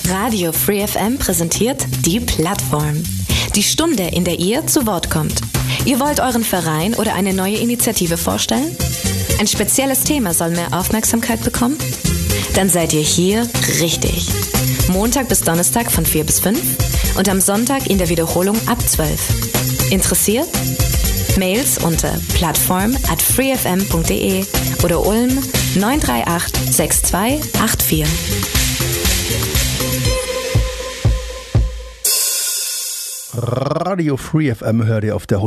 Radio Free FM präsentiert die Plattform. Die Stunde, in der ihr zu Wort kommt. Ihr wollt euren Verein oder eine neue Initiative vorstellen? Ein spezielles Thema soll mehr Aufmerksamkeit bekommen? Dann seid ihr hier richtig. Montag bis Donnerstag von 4 bis 5 und am Sonntag in der Wiederholung ab 12. Interessiert? Mails unter plattform@freefm.de oder Ulm 938 6284. Radio Free FM hört ihr auf der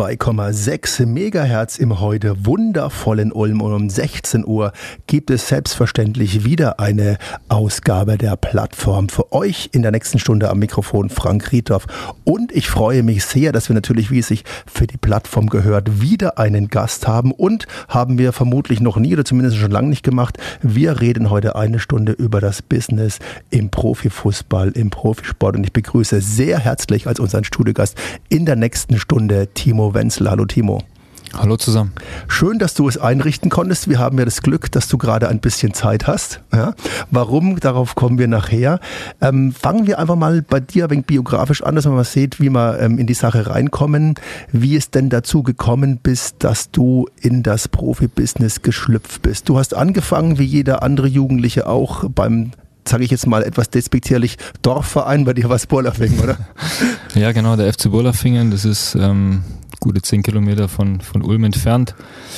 102,6 Megahertz im heute wundervollen Ulm und um 16 Uhr gibt es selbstverständlich wieder eine Ausgabe der Plattform für euch. In der nächsten Stunde am Mikrofon Frank Riedhoff und ich freue mich sehr, dass wir natürlich, wie es sich für die Plattform gehört, wieder einen Gast haben und haben wir vermutlich noch nie oder zumindest schon lange nicht gemacht. Wir reden heute eine Stunde über das Business im Profifußball, im Profisport und ich begrüße sehr herzlich als unseren Studiogast in der nächsten Stunde Timo Wenzler. Hallo Timo. Hallo zusammen. Schön, dass du es einrichten konntest. Wir haben ja das Glück, dass du gerade ein bisschen Zeit hast. Ja. Warum? Darauf kommen wir nachher. Fangen wir einfach mal bei dir ein wenig biografisch an, dass man mal sieht, wie wir in die Sache reinkommen. Wie es denn dazu gekommen bist, dass du in das Profibusiness geschlüpft bist. Du hast angefangen, wie jeder andere Jugendliche auch, beim, sage ich jetzt mal etwas despektierlich, Dorfverein. Bei dir war es Bolafingen, oder? Ja, genau, der FC Bolafingen, das ist gute 10 Kilometer von Ulm entfernt.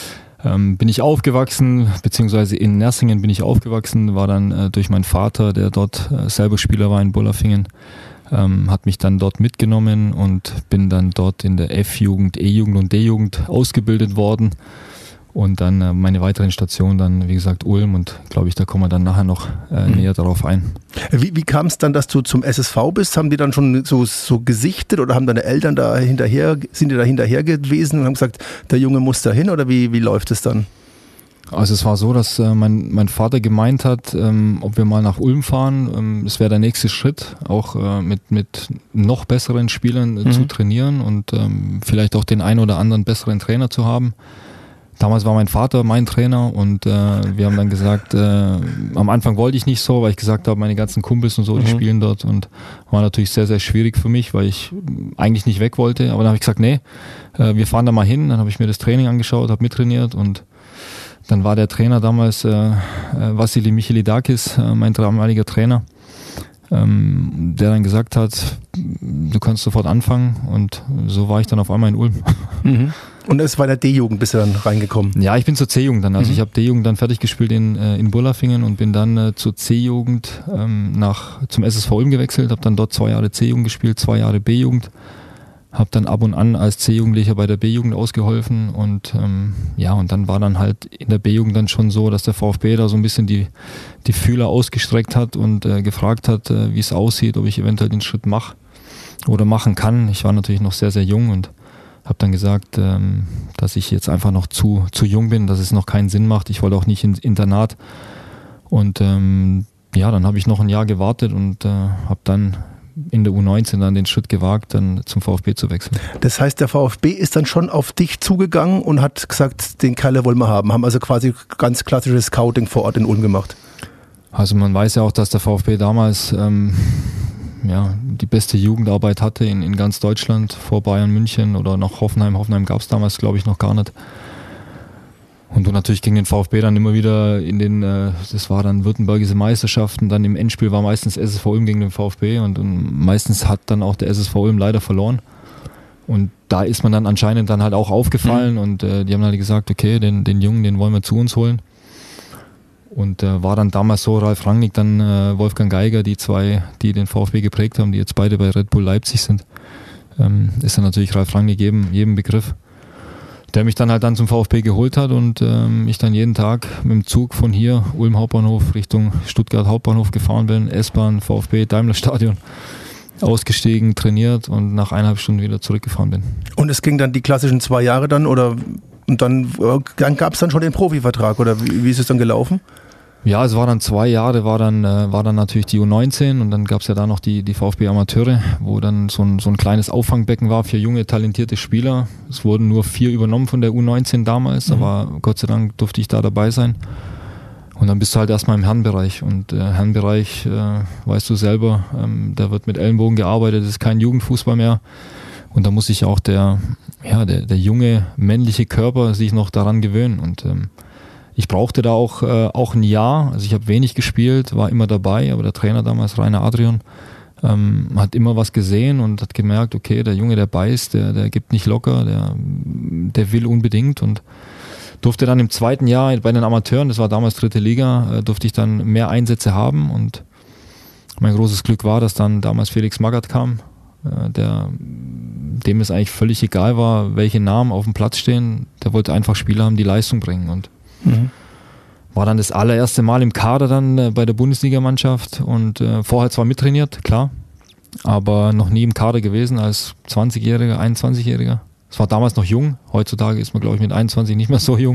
Bin ich aufgewachsen, beziehungsweise in Nersingen bin ich aufgewachsen, war dann durch meinen Vater, der dort selber Spieler war in Bolafingen, hat mich dann dort mitgenommen und bin dann dort in der F-Jugend, E-Jugend und D-Jugend ausgebildet worden. Und dann meine weiteren Stationen dann, wie gesagt, Ulm und glaube ich, da kommen wir dann nachher noch näher darauf ein. Wie kam es dann, dass du zum SSV bist? Haben die dann schon so gesichtet oder haben deine Eltern sind die da hinterher gewesen und haben gesagt, der Junge muss da hin oder wie läuft es dann? Also es war so, dass mein Vater gemeint hat, ob wir mal nach Ulm fahren, es wäre der nächste Schritt, auch mit noch besseren Spielern zu trainieren und vielleicht auch den einen oder anderen besseren Trainer zu haben. Damals war mein Vater mein Trainer und wir haben dann gesagt, am Anfang wollte ich nicht so, weil ich gesagt habe, meine ganzen Kumpels und so, die spielen dort und war natürlich sehr, sehr schwierig für mich, weil ich eigentlich nicht weg wollte. Aber dann habe ich gesagt, nee, wir fahren da mal hin. Dann habe ich mir das Training angeschaut, habe mittrainiert und dann war der Trainer damals Vassili Michelidakis, mein damaliger Trainer, der dann gesagt hat, du kannst sofort anfangen und so war ich dann auf einmal in Ulm. Und es war in der D-Jugend bist du dann reingekommen? Ja, ich bin zur C-Jugend dann. Also ich habe D-Jugend dann fertig gespielt in Bolafingen und bin dann zur C-Jugend zum SSV Ulm gewechselt, habe dann dort 2 Jahre C-Jugend gespielt, 2 Jahre B-Jugend. Habe dann ab und an als C-Jugendlicher bei der B-Jugend ausgeholfen und und dann war dann halt in der B-Jugend dann schon so, dass der VfB da so ein bisschen die Fühler ausgestreckt hat und gefragt hat, wie es aussieht, ob ich eventuell den Schritt mache oder machen kann. Ich war natürlich noch sehr, sehr jung und habe dann gesagt, dass ich jetzt einfach noch zu jung bin, dass es noch keinen Sinn macht. Ich wollte auch nicht ins Internat und dann habe ich noch ein Jahr gewartet und habe dann in der U19 dann den Schritt gewagt, dann zum VfB zu wechseln. Das heißt, der VfB ist dann schon auf dich zugegangen und hat gesagt, den Kerl wollen wir haben also quasi ganz klassisches Scouting vor Ort in Ulm gemacht. Also man weiß ja auch, dass der VfB damals die beste Jugendarbeit hatte in ganz Deutschland, vor Bayern München oder noch Hoffenheim. Hoffenheim gab es damals, glaube ich, noch gar nicht. Und du natürlich gegen den VfB dann immer wieder das war dann württembergische Meisterschaften, dann im Endspiel war meistens SSV Ulm gegen den VfB und meistens hat dann auch der SSV Ulm leider verloren. Und da ist man dann anscheinend dann halt auch aufgefallen und die haben halt gesagt, okay, den Jungen, den wollen wir zu uns holen. Und war dann damals so, Ralf Rangnick, dann Wolfgang Geiger, die zwei, die den VfB geprägt haben, die jetzt beide bei Red Bull Leipzig sind, ist dann natürlich Ralf Rangnick jedem Begriff, der mich dann halt zum VfB geholt hat und ich dann jeden Tag mit dem Zug von hier, Ulm Hauptbahnhof, Richtung Stuttgart Hauptbahnhof gefahren bin, S-Bahn, VfB, Daimler Stadion, ausgestiegen, trainiert und nach 1,5 Stunden wieder zurückgefahren bin. Und es ging dann die klassischen 2 Jahre dann oder und dann gab es dann schon den Profivertrag oder wie ist es dann gelaufen? Ja, es war dann 2 Jahre, war dann natürlich die U19 und dann gab es ja da noch die VfB Amateure, wo dann so ein kleines Auffangbecken war für junge, talentierte Spieler. Es wurden nur 4 übernommen von der U19 damals, aber Gott sei Dank durfte ich da dabei sein. Und dann bist du halt erstmal im Herrenbereich. Und Herrenbereich, weißt du selber, da wird mit Ellenbogen gearbeitet, das ist kein Jugendfußball mehr. Und da muss sich auch der junge männliche Körper sich noch daran gewöhnen. Und ich brauchte da auch ein Jahr. Also ich habe wenig gespielt, war immer dabei, aber der Trainer damals, Rainer Adrian, hat immer was gesehen und hat gemerkt, okay, der Junge, der beißt, der gibt nicht locker, der will unbedingt, und durfte dann im zweiten Jahr bei den Amateuren, das war damals 3. Liga, durfte ich dann mehr Einsätze haben, und mein großes Glück war, dass dann damals Felix Magath kam, dem es eigentlich völlig egal war, welche Namen auf dem Platz stehen, der wollte einfach Spieler haben, die Leistung bringen, und war dann das allererste Mal im Kader dann bei der Bundesligamannschaft und vorher zwar mittrainiert, klar, aber noch nie im Kader gewesen als 20-Jähriger, 21-Jähriger. Es war damals noch jung, heutzutage ist man, glaube ich, mit 21 nicht mehr so jung.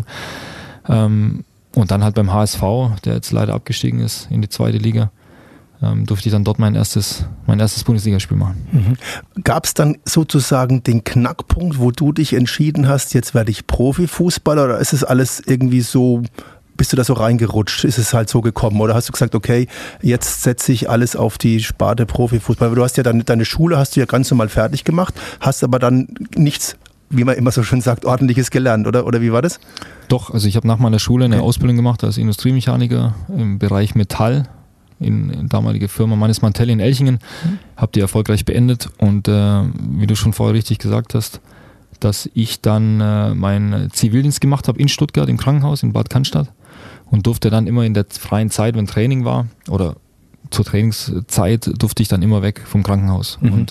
Und dann halt beim HSV, der jetzt leider abgestiegen ist in die 2. Liga, durfte ich dann dort mein erstes Bundesligaspiel machen. Gab es dann sozusagen den Knackpunkt, wo du dich entschieden hast, jetzt werde ich Profifußballer, oder ist es alles irgendwie so, bist du da so reingerutscht? Ist es halt so gekommen? Oder hast du gesagt, okay, jetzt setze ich alles auf die Sparte Profifußball? Du hast ja dann deine Schule hast du ja ganz normal fertig gemacht, hast aber dann nichts, wie man immer so schön sagt, Ordentliches gelernt, oder wie war das? Doch, also ich habe nach meiner Schule eine Ausbildung gemacht als Industriemechaniker im Bereich Metall in damalige Firma Mannes Mantelli in Elchingen, habe die erfolgreich beendet, und wie du schon vorher richtig gesagt hast, dass ich dann meinen Zivildienst gemacht habe in Stuttgart im Krankenhaus in Bad Cannstatt und durfte dann immer in der freien Zeit, wenn Training war, oder zur Trainingszeit, durfte ich dann immer weg vom Krankenhaus. Und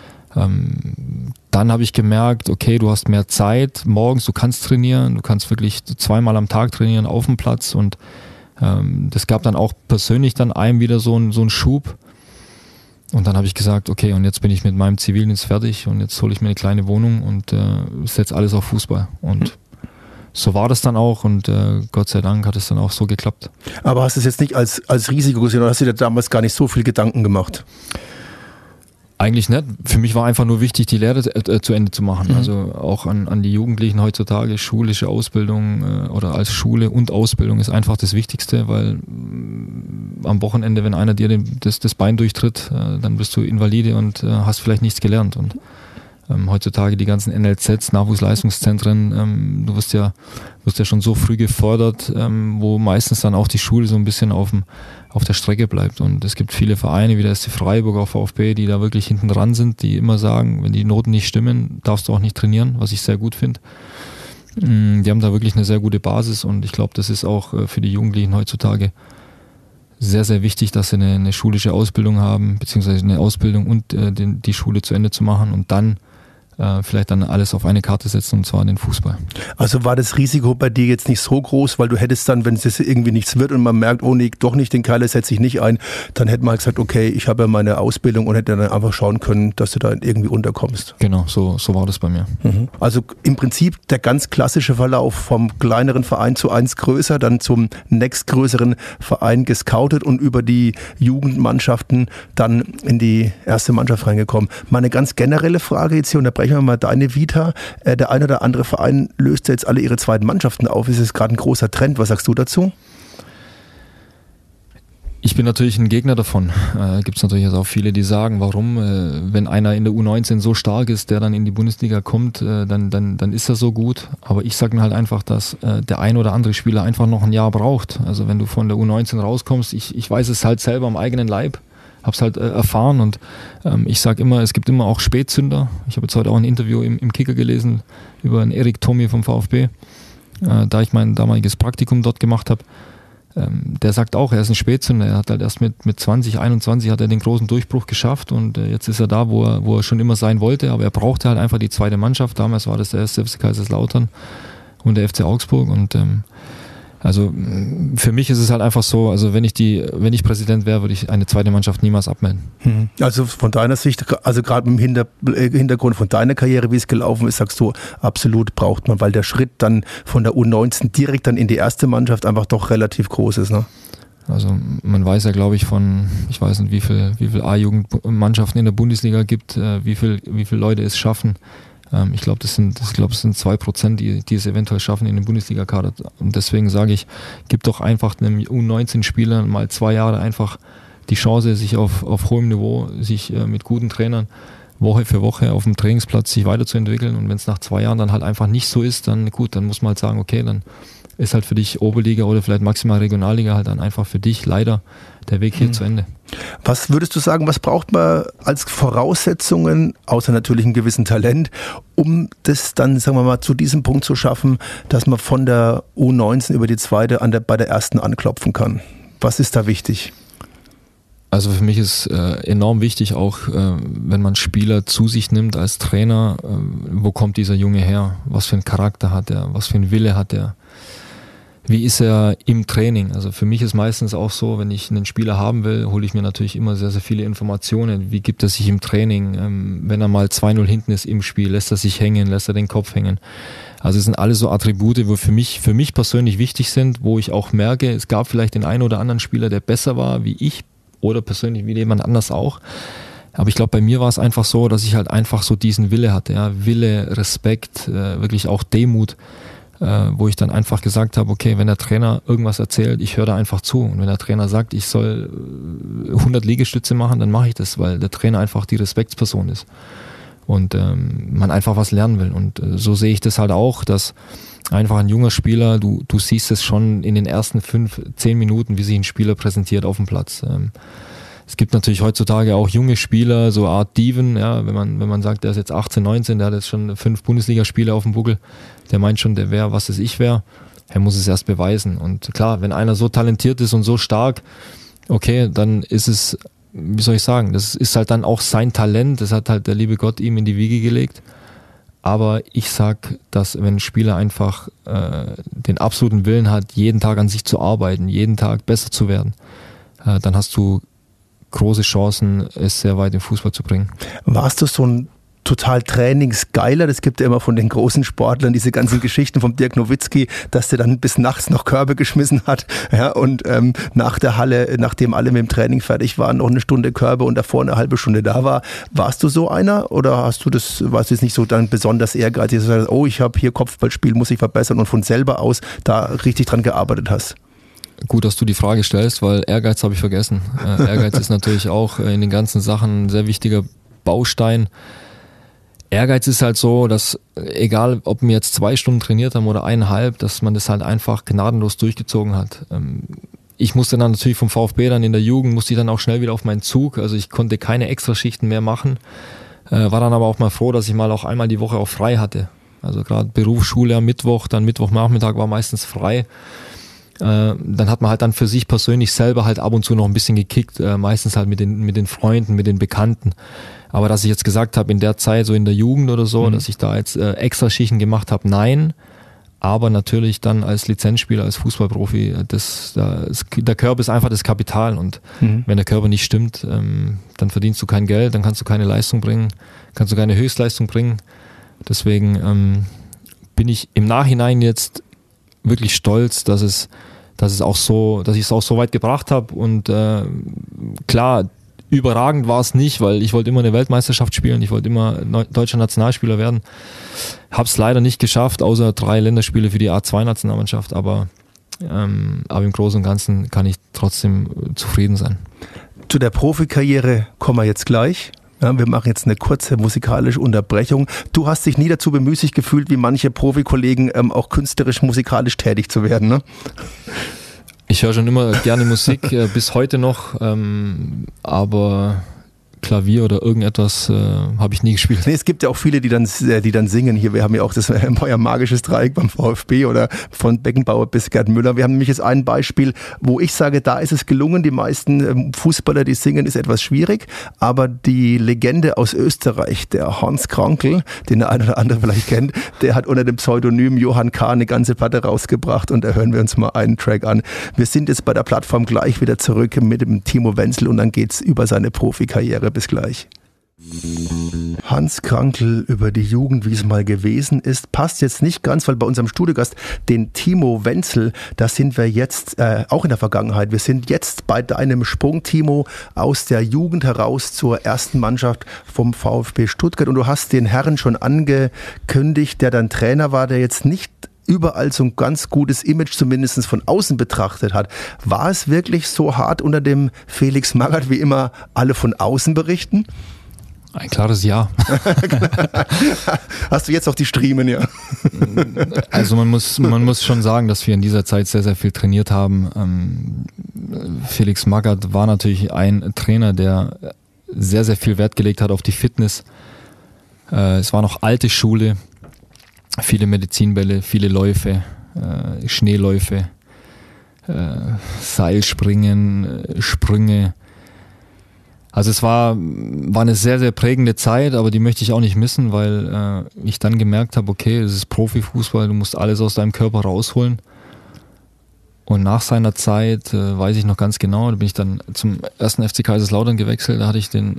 dann habe ich gemerkt, okay, du hast mehr Zeit morgens, du kannst trainieren, du kannst wirklich 2-mal am Tag trainieren auf dem Platz, und das gab dann auch persönlich dann einem wieder so einen Schub. Und dann habe ich gesagt, okay, und jetzt bin ich mit meinem Zivildienst fertig und jetzt hole ich mir eine kleine Wohnung und setze alles auf Fußball. Und so war das dann auch, und Gott sei Dank hat es dann auch so geklappt. Aber hast du es jetzt nicht als Risiko gesehen, oder hast du dir damals gar nicht so viel Gedanken gemacht? Eigentlich nicht. Für mich war einfach nur wichtig, die Lehre zu Ende zu machen. Also auch an die Jugendlichen heutzutage, schulische Ausbildung oder als Schule und Ausbildung ist einfach das Wichtigste, weil am Wochenende, wenn einer dir das Bein durchtritt, dann bist du Invalide und hast vielleicht nichts gelernt. Und heutzutage die ganzen NLZs, Nachwuchsleistungszentren, du wirst ja schon so früh gefordert, wo meistens dann auch die Schule so ein bisschen auf der Strecke bleibt. Und es gibt viele Vereine, wie der SC Freiburg, auch VfB, die da wirklich hinten dran sind, die immer sagen, wenn die Noten nicht stimmen, darfst du auch nicht trainieren, was ich sehr gut finde. Die haben da wirklich eine sehr gute Basis, und ich glaube, das ist auch für die Jugendlichen heutzutage sehr, sehr wichtig, dass sie eine schulische Ausbildung haben, beziehungsweise eine Ausbildung und die Schule zu Ende zu machen und dann vielleicht dann alles auf eine Karte setzen, und zwar den Fußball. Also war das Risiko bei dir jetzt nicht so groß, weil du hättest dann, wenn es irgendwie nichts wird und man merkt, oh nee, doch nicht, den Kerl setze ich nicht ein, dann hätte man halt gesagt, okay, ich habe ja meine Ausbildung, und hätte dann einfach schauen können, dass du da irgendwie unterkommst. Genau, so war das bei mir. Also im Prinzip der ganz klassische Verlauf vom kleineren Verein zu eins größer, dann zum nächstgrößeren Verein gescoutet und über die Jugendmannschaften dann in die erste Mannschaft reingekommen. Mal eine ganz generelle Frage jetzt hier, unterbrechen wir mal deine Vita. Der eine oder andere Verein löst jetzt alle ihre zweiten Mannschaften auf. Ist es gerade ein großer Trend? Was sagst du dazu? Ich bin natürlich ein Gegner davon. Gibt es natürlich auch viele, die sagen, warum, wenn einer in der U19 so stark ist, der dann in die Bundesliga kommt, dann ist er so gut. Aber ich sage mir halt einfach, dass der ein oder andere Spieler einfach noch ein Jahr braucht. Also wenn du von der U19 rauskommst, ich weiß es halt selber am eigenen Leib, hab's halt erfahren, und ich sage immer, es gibt immer auch Spätzünder. Ich habe jetzt heute auch ein Interview im Kicker gelesen über einen Erik Thommy vom VfB, da ich mein damaliges Praktikum dort gemacht habe. Der sagt auch, er ist ein Spätzünder. Er hat halt erst mit 20, 21 hat er den großen Durchbruch geschafft, und jetzt ist er da, wo er schon immer sein wollte, aber er brauchte halt einfach die zweite Mannschaft. Damals war das der erste FC Kaiserslautern und der FC Augsburg, und also für mich ist es halt einfach so, also wenn ich Präsident wäre, würde ich eine zweite Mannschaft niemals abmelden. Also von deiner Sicht, also gerade im Hintergrund von deiner Karriere, wie es gelaufen ist, sagst du, absolut braucht man, weil der Schritt dann von der U19 direkt dann in die erste Mannschaft einfach doch relativ groß ist, ne? Also man weiß ja, glaube ich, ich weiß nicht, wie viel A-Jugendmannschaften in der Bundesliga gibt, wie viel Leute es schaffen, Ich glaube, das sind 2%, die es eventuell schaffen in den Bundesliga-Kader. Und deswegen sage ich, gib doch einfach einem U19-Spieler mal 2 Jahre einfach die Chance, sich auf hohem Niveau, sich mit guten Trainern Woche für Woche auf dem Trainingsplatz sich weiterzuentwickeln. Und wenn es nach 2 Jahren dann halt einfach nicht so ist, dann gut, dann muss man halt sagen, okay, dann ist halt für dich Oberliga oder vielleicht maximal Regionalliga halt dann einfach für dich leider der Weg hier zu Ende. Was würdest du sagen, was braucht man als Voraussetzungen, außer natürlich einem gewissen Talent, um das dann, sagen wir mal, zu diesem Punkt zu schaffen, dass man von der U19 über die zweite bei der ersten anklopfen kann? Was ist da wichtig? Also für mich ist enorm wichtig auch, wenn man Spieler zu sich nimmt als Trainer, wo kommt dieser Junge her? Was für einen Charakter hat er? Was für einen Wille hat er? Wie ist er im Training? Also für mich ist meistens auch so, wenn ich einen Spieler haben will, hole ich mir natürlich immer sehr, sehr viele Informationen. Wie gibt er sich im Training? Wenn er mal 2-0 hinten ist im Spiel, lässt er sich hängen, lässt er den Kopf hängen? Also es sind alles so Attribute, wo für mich persönlich wichtig sind, wo ich auch merke, es gab vielleicht den einen oder anderen Spieler, der besser war wie ich oder persönlich wie jemand anders auch. Aber ich glaube, bei mir war es einfach so, dass ich halt einfach so diesen Wille hatte. Ja? Wille, Respekt, wirklich auch Demut, wo ich dann einfach gesagt habe, okay, wenn der Trainer irgendwas erzählt, ich höre da einfach zu. Und wenn der Trainer sagt, ich soll 100 Liegestütze machen, dann mache ich das, weil der Trainer einfach die Respektsperson ist und man einfach was lernen will. Und so sehe ich das halt auch, dass einfach ein junger Spieler, du siehst es schon in den ersten 5-10 Minuten, wie sich ein Spieler präsentiert auf dem Platz. Es gibt natürlich heutzutage auch junge Spieler, so Art Dieven, ja, wenn man sagt, der ist jetzt 18, 19, der hat jetzt schon 5 Bundesligaspiele auf dem Buckel, der meint schon, der wäre, was es ich wäre. Er muss es erst beweisen. Und klar, wenn einer so talentiert ist und so stark, okay, dann ist es, wie soll ich sagen, das ist halt dann auch sein Talent, das hat halt der liebe Gott ihm in die Wiege gelegt. Aber ich sag, dass wenn ein Spieler einfach den absoluten Willen hat, jeden Tag an sich zu arbeiten, jeden Tag besser zu werden, dann hast du große Chancen, es sehr weit im Fußball zu bringen. Warst du so ein total trainingsgeiler? Das gibt ja immer von den großen Sportlern diese ganzen Geschichten vom Dirk Nowitzki, dass der dann bis nachts noch Körbe geschmissen hat, ja, und nach der Halle, nachdem alle mit dem Training fertig waren, noch eine Stunde Körbe und davor eine halbe Stunde da war. Warst du so einer oder warst du jetzt nicht so dann besonders ehrgeizig, dass du sagst, oh, ich habe hier Kopfballspiel, muss ich verbessern und von selber aus da richtig dran gearbeitet hast? Gut, dass du die Frage stellst, weil Ehrgeiz habe ich vergessen. Ehrgeiz ist natürlich auch in den ganzen Sachen ein sehr wichtiger Baustein. Ehrgeiz ist halt so, dass egal, ob wir jetzt 2 Stunden trainiert haben oder 1,5, dass man das halt einfach gnadenlos durchgezogen hat. Ich musste dann natürlich vom VfB dann in der Jugend, musste ich dann auch schnell wieder auf meinen Zug. Also ich konnte keine Extraschichten mehr machen. War dann aber auch mal froh, dass ich mal auch einmal die Woche auch frei hatte. Also gerade Berufsschule am Mittwoch, dann Mittwochnachmittag war meistens frei. Dann hat man halt dann für sich persönlich selber halt ab und zu noch ein bisschen gekickt, meistens halt mit den Freunden, mit den Bekannten. Aber dass ich jetzt gesagt habe, in der Zeit, so in der Jugend oder so, dass ich da jetzt extra Schichten gemacht habe, nein. Aber natürlich dann als Lizenzspieler, als Fußballprofi, der Körper ist einfach das Kapital. Und wenn der Körper nicht stimmt, dann verdienst du kein Geld, dann kannst du keine Leistung bringen, kannst du keine Höchstleistung bringen. Deswegen bin ich im Nachhinein jetzt wirklich stolz, dass ich es auch so weit gebracht habe. Und klar, überragend war es nicht, weil ich wollte immer eine Weltmeisterschaft spielen, ich wollte immer deutscher Nationalspieler werden. Hab's leider nicht geschafft, außer 3 Länderspiele für die A2-Nationalmannschaft, aber im Großen und Ganzen kann ich trotzdem zufrieden sein. Zu der Profikarriere kommen wir jetzt gleich. Ja, wir machen jetzt eine kurze musikalische Unterbrechung. Du hast dich nie dazu bemüßigt gefühlt, wie manche Profikollegen auch künstlerisch, musikalisch tätig zu werden, ne? Ich höre schon immer gerne Musik, bis heute noch, aber Klavier oder irgendetwas habe ich nie gespielt. Nee, es gibt ja auch viele, die dann singen. Hier, wir haben ja auch das euer magisches Dreieck beim VfB oder von Beckenbauer bis Gerd Müller. Wir haben nämlich jetzt ein Beispiel, wo ich sage, da ist es gelungen. Die meisten Fußballer, die singen, ist etwas schwierig. Aber die Legende aus Österreich, der Hans Krankl, den der eine oder andere vielleicht kennt, der hat unter dem Pseudonym Johann K. eine ganze Platte rausgebracht. Und da hören wir uns mal einen Track an. Wir sind jetzt bei der Plattform gleich wieder zurück mit dem Timo Wenzel und dann geht's über seine Profikarriere. Bis gleich. Hans Krankl über die Jugend, wie es mal gewesen ist, passt jetzt nicht ganz, weil bei unserem Studiogast, den Timo Wenzel, da sind wir jetzt auch in der Vergangenheit. Wir sind jetzt bei deinem Sprung, Timo, aus der Jugend heraus zur ersten Mannschaft vom VfB Stuttgart. Und du hast den Herrn schon angekündigt, der dann Trainer war, der jetzt nicht überall so ein ganz gutes Image zumindest von außen betrachtet hat. War es wirklich so hart unter dem Felix Magath, wie immer alle von außen berichten? Ein klares Ja. Hast du jetzt auch die Striemen, ja? Also man muss schon sagen, dass wir in dieser Zeit sehr, sehr viel trainiert haben. Felix Magath war natürlich ein Trainer, der sehr, sehr viel Wert gelegt hat auf die Fitness. Es war noch alte Schule, viele Medizinbälle, viele Läufe, Schneeläufe, Seilspringen, Sprünge. Also es war eine sehr, sehr prägende Zeit, aber die möchte ich auch nicht missen, weil ich dann gemerkt habe, okay, es ist Profifußball, du musst alles aus deinem Körper rausholen. Und nach seiner Zeit, weiß ich noch ganz genau, da bin ich dann zum 1. FC Kaiserslautern gewechselt, da hatte ich den,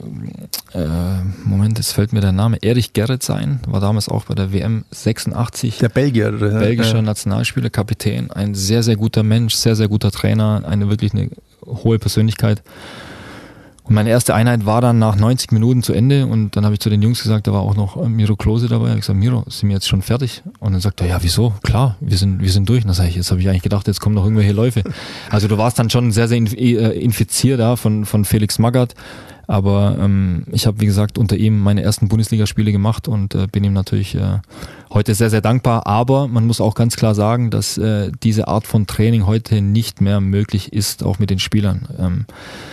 Moment, jetzt fällt mir der Name, Erich Gerets ein, war damals auch bei der WM 86. Der Belgier, oder? Belgischer Nationalspieler, Kapitän, ein sehr, sehr guter Mensch, sehr, sehr guter Trainer, wirklich eine hohe Persönlichkeit. Und meine erste Einheit war dann nach 90 Minuten zu Ende und dann habe ich zu den Jungs gesagt, da war auch noch Miro Klose dabei. Ich habe gesagt, Miro, sind wir jetzt schon fertig? Und dann sagt er, ja, wieso? Klar, wir sind durch. Und dann sage ich, jetzt habe ich eigentlich gedacht, jetzt kommen noch irgendwelche Läufe. Also du warst dann schon sehr, sehr infiziert da von Felix Magath. Aber ich habe, wie gesagt, unter ihm meine ersten Bundesligaspiele gemacht und bin ihm natürlich heute sehr, sehr dankbar. Aber man muss auch ganz klar sagen, dass diese Art von Training heute nicht mehr möglich ist, auch mit den Spielern.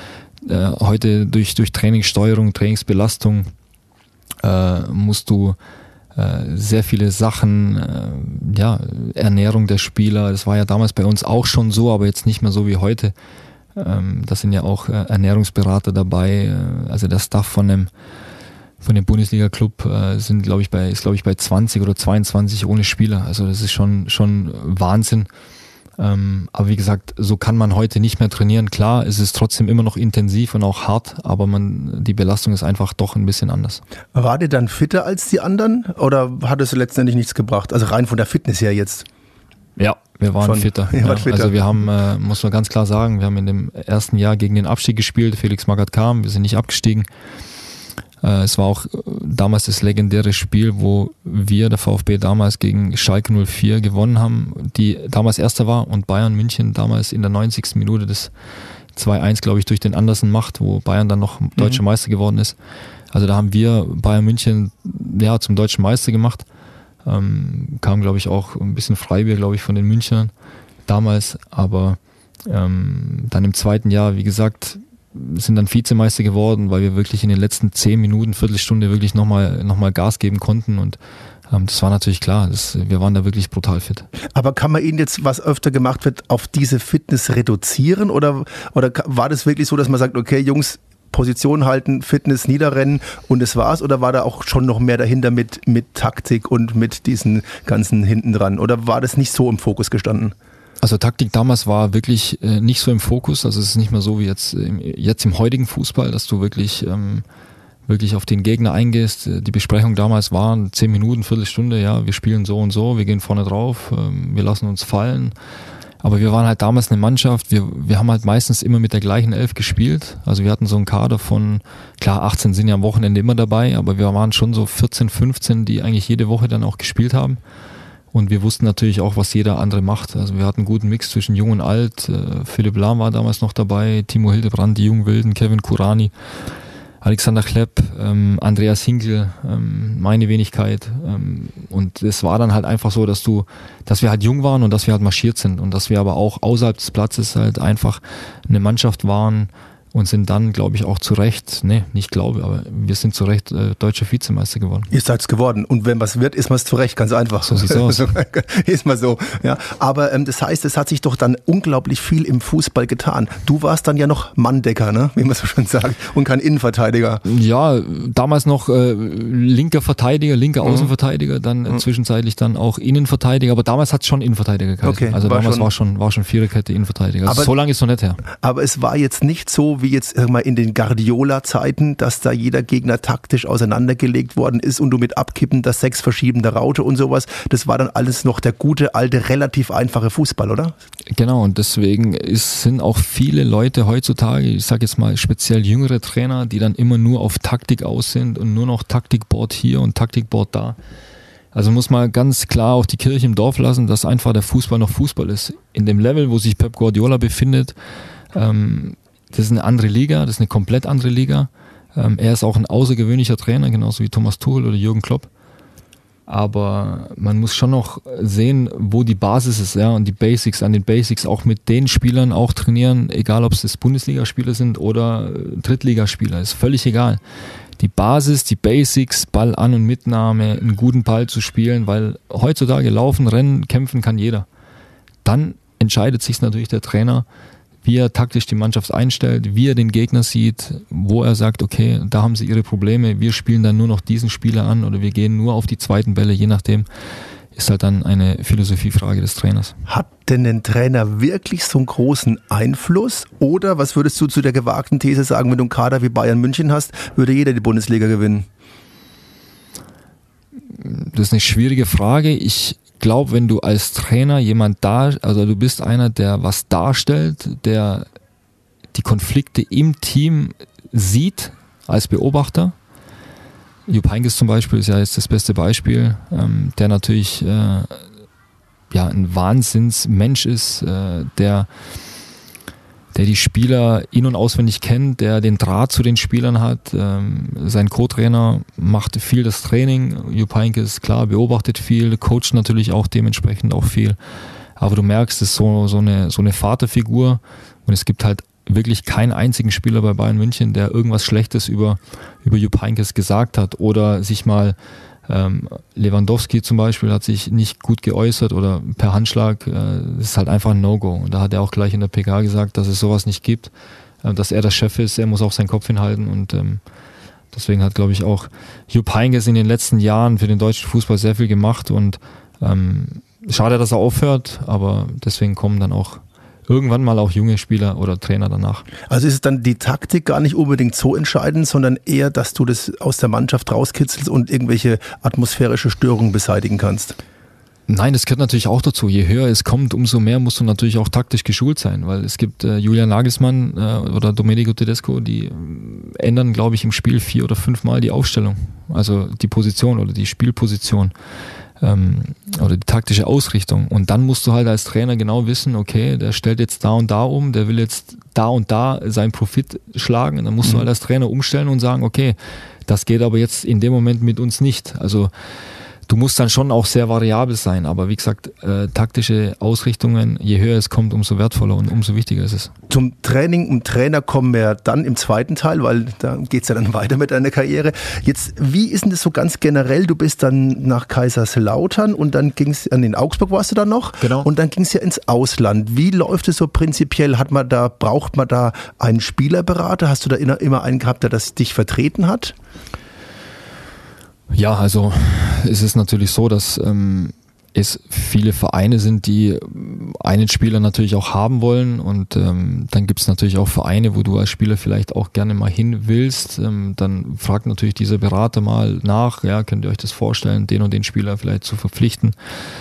Heute durch Trainingssteuerung, Trainingsbelastung musst du sehr viele Sachen, Ernährung der Spieler, das war ja damals bei uns auch schon so, aber jetzt nicht mehr so wie heute. Da sind ja auch Ernährungsberater dabei, also der Staff von dem Bundesliga-Club ist glaube ich bei 20 oder 22 ohne Spieler, also das ist schon Wahnsinn. Aber wie gesagt, so kann man heute nicht mehr trainieren. Klar, es ist trotzdem immer noch intensiv und auch hart, aber die Belastung ist einfach doch ein bisschen anders. War der dann fitter als die anderen oder hat es letztendlich nichts gebracht? Also rein von der Fitness her jetzt? Ja, wir waren fitter. Also wir haben, muss man ganz klar sagen, wir haben in dem ersten Jahr gegen den Abstieg gespielt. Felix Magath kam, wir sind nicht abgestiegen. Es war auch damals das legendäre Spiel, wo der VfB damals gegen Schalke 04 gewonnen haben, die damals Erster war und Bayern München damals in der 90. Minute das 2-1, glaube ich, durch den Andersen macht, wo Bayern dann noch deutscher Meister geworden ist. Also da haben wir Bayern München zum deutschen Meister gemacht. Kam, glaube ich, auch ein bisschen Freibier, glaube ich, von den Münchnern damals. Aber dann im zweiten Jahr, wie gesagt, sind dann Vizemeister geworden, weil wir wirklich in den letzten 10 Minuten, Viertelstunde wirklich nochmal Gas geben konnten und das war natürlich klar, wir waren da wirklich brutal fit. Aber kann man ihn jetzt, was öfter gemacht wird, auf diese Fitness reduzieren oder war das wirklich so, dass man sagt, okay Jungs, Position halten, Fitness niederrennen und das war's, oder war da auch schon noch mehr dahinter mit Taktik und mit diesen ganzen hinten dran, oder war das nicht so im Fokus gestanden? Also Taktik damals war wirklich nicht so im Fokus, also es ist nicht mehr so wie jetzt im heutigen Fußball, dass du wirklich auf den Gegner eingehst. Die Besprechung damals waren 10 Minuten, Viertelstunde, ja, wir spielen so und so, wir gehen vorne drauf, wir lassen uns fallen. Aber wir waren halt damals eine Mannschaft, wir haben halt meistens immer mit der gleichen 11 gespielt. Also wir hatten so einen Kader von, klar 18 sind ja am Wochenende immer dabei, aber wir waren schon so 14, 15, die eigentlich jede Woche dann auch gespielt haben. Und wir wussten natürlich auch, was jeder andere macht. Also wir hatten einen guten Mix zwischen Jung und Alt. Philipp Lahm war damals noch dabei, Timo Hildebrand, die jungen Wilden, Kevin Kurani, Alexander Klepp, Andreas Hinkel, meine Wenigkeit. Und es war dann halt einfach so, dass wir halt jung waren und dass wir halt marschiert sind. Und dass wir aber auch außerhalb des Platzes halt einfach eine Mannschaft waren, und sind dann, glaube ich, auch zu Recht, aber wir sind zu Recht deutscher Vizemeister geworden. Ihr seid es geworden. Und wenn was wird, ist man es zu Recht, ganz einfach. So sieht's aus. Ist mal so. Ja. Aber das heißt, es hat sich doch dann unglaublich viel im Fußball getan. Du warst dann ja noch Manndecker, ne? Wie man so schön sagt, und kein Innenverteidiger. Ja, damals noch linker Verteidiger, linker Außenverteidiger, dann zwischenzeitlich dann auch Innenverteidiger, aber damals hat es schon Innenverteidiger geheißen. Okay, also damals war schon Viererkette Innenverteidiger. Also so lange ist noch nicht her. Aber es war jetzt nicht so, so wie jetzt mal in den Guardiola-Zeiten, dass da jeder Gegner taktisch auseinandergelegt worden ist und du mit Abkippen das 6 verschiebende Raute und sowas, das war dann alles noch der gute, alte, relativ einfache Fußball, oder? Genau, und deswegen sind auch viele Leute heutzutage, ich sage jetzt mal speziell jüngere Trainer, die dann immer nur auf Taktik aus sind und nur noch Taktikboard hier und Taktikboard da. Also muss man ganz klar auch die Kirche im Dorf lassen, dass einfach der Fußball noch Fußball ist. In dem Level, wo sich Pep Guardiola befindet, das ist eine andere Liga, das ist eine komplett andere Liga. Er ist auch ein außergewöhnlicher Trainer, genauso wie Thomas Tuchel oder Jürgen Klopp. Aber man muss schon noch sehen, wo die Basis ist, ja, und die Basics, an den Basics auch mit den Spielern auch trainieren, egal ob es das Bundesligaspieler sind oder Drittligaspieler, ist völlig egal. Die Basis, die Basics, Ball an- und Mitnahme, einen guten Ball zu spielen, weil heutzutage laufen, rennen, kämpfen kann jeder. Dann entscheidet sich natürlich der Trainer, wie er taktisch die Mannschaft einstellt, wie er den Gegner sieht, wo er sagt, okay, da haben sie ihre Probleme, wir spielen dann nur noch diesen Spieler an oder wir gehen nur auf die zweiten Bälle, je nachdem. Ist halt dann eine Philosophiefrage des Trainers. Hat denn ein Trainer wirklich so einen großen Einfluss? Oder was würdest du zu der gewagten These sagen, wenn du einen Kader wie Bayern München hast, würde jeder die Bundesliga gewinnen? Das ist eine schwierige Frage. Ich glaube, wenn du als Trainer also du bist einer, der was darstellt, der die Konflikte im Team sieht als Beobachter. Jupp Heynckes zum Beispiel ist ja jetzt das beste Beispiel, der natürlich ein Wahnsinnsmensch ist, der die Spieler in- und auswendig kennt, der den Draht zu den Spielern hat. Sein Co-Trainer macht viel das Training. Jupp Heynckes, klar, beobachtet viel, coacht natürlich auch dementsprechend auch viel. Aber du merkst, es ist so eine Vaterfigur und es gibt halt wirklich keinen einzigen Spieler bei Bayern München, der irgendwas Schlechtes über Jupp Heynckes gesagt hat oder sich mal Lewandowski zum Beispiel hat sich nicht gut geäußert oder per Handschlag, das ist halt einfach ein No-Go. Und da hat er auch gleich in der PK gesagt, dass es sowas nicht gibt, dass er der Chef ist, er muss auch seinen Kopf hinhalten und deswegen hat, glaube ich, auch Jupp Heynckes in den letzten Jahren für den deutschen Fußball sehr viel gemacht und schade, dass er aufhört, aber deswegen kommen dann auch irgendwann mal auch junge Spieler oder Trainer danach. Also ist es dann die Taktik gar nicht unbedingt so entscheidend, sondern eher, dass du das aus der Mannschaft rauskitzelst und irgendwelche atmosphärische Störungen beseitigen kannst? Nein, das gehört natürlich auch dazu. Je höher es kommt, umso mehr musst du natürlich auch taktisch geschult sein, weil es gibt Julian Nagelsmann oder Domenico Tedesco, die ändern, glaube ich, im Spiel 4 oder 5 Mal die Aufstellung, also die Position oder die Spielposition. Oder die taktische Ausrichtung. Und dann musst du halt als Trainer genau wissen, okay, der stellt jetzt da und da um, der will jetzt da und da seinen Profit schlagen. Und dann musst du halt als Trainer umstellen und sagen, okay, das geht aber jetzt in dem Moment mit uns nicht. Also du musst dann schon auch sehr variabel sein, aber wie gesagt, taktische Ausrichtungen, je höher es kommt, umso wertvoller und umso wichtiger ist es. Zum Training und Trainer kommen wir dann im zweiten Teil, weil da geht es ja dann weiter mit deiner Karriere. Jetzt, wie ist denn das so ganz generell? Du bist dann nach Kaiserslautern und dann ging es, in Augsburg warst du dann noch? Genau. Und dann ging es ja ins Ausland. Wie läuft es so prinzipiell? Braucht man da einen Spielerberater? Hast du da immer einen gehabt, der das dich vertreten hat? Ja, also es ist natürlich so, dass es viele Vereine sind, die einen Spieler natürlich auch haben wollen und dann gibt es natürlich auch Vereine, wo du als Spieler vielleicht auch gerne mal hin willst. Dann fragt natürlich dieser Berater mal nach, ja, könnt ihr euch das vorstellen, den und den Spieler vielleicht zu verpflichten.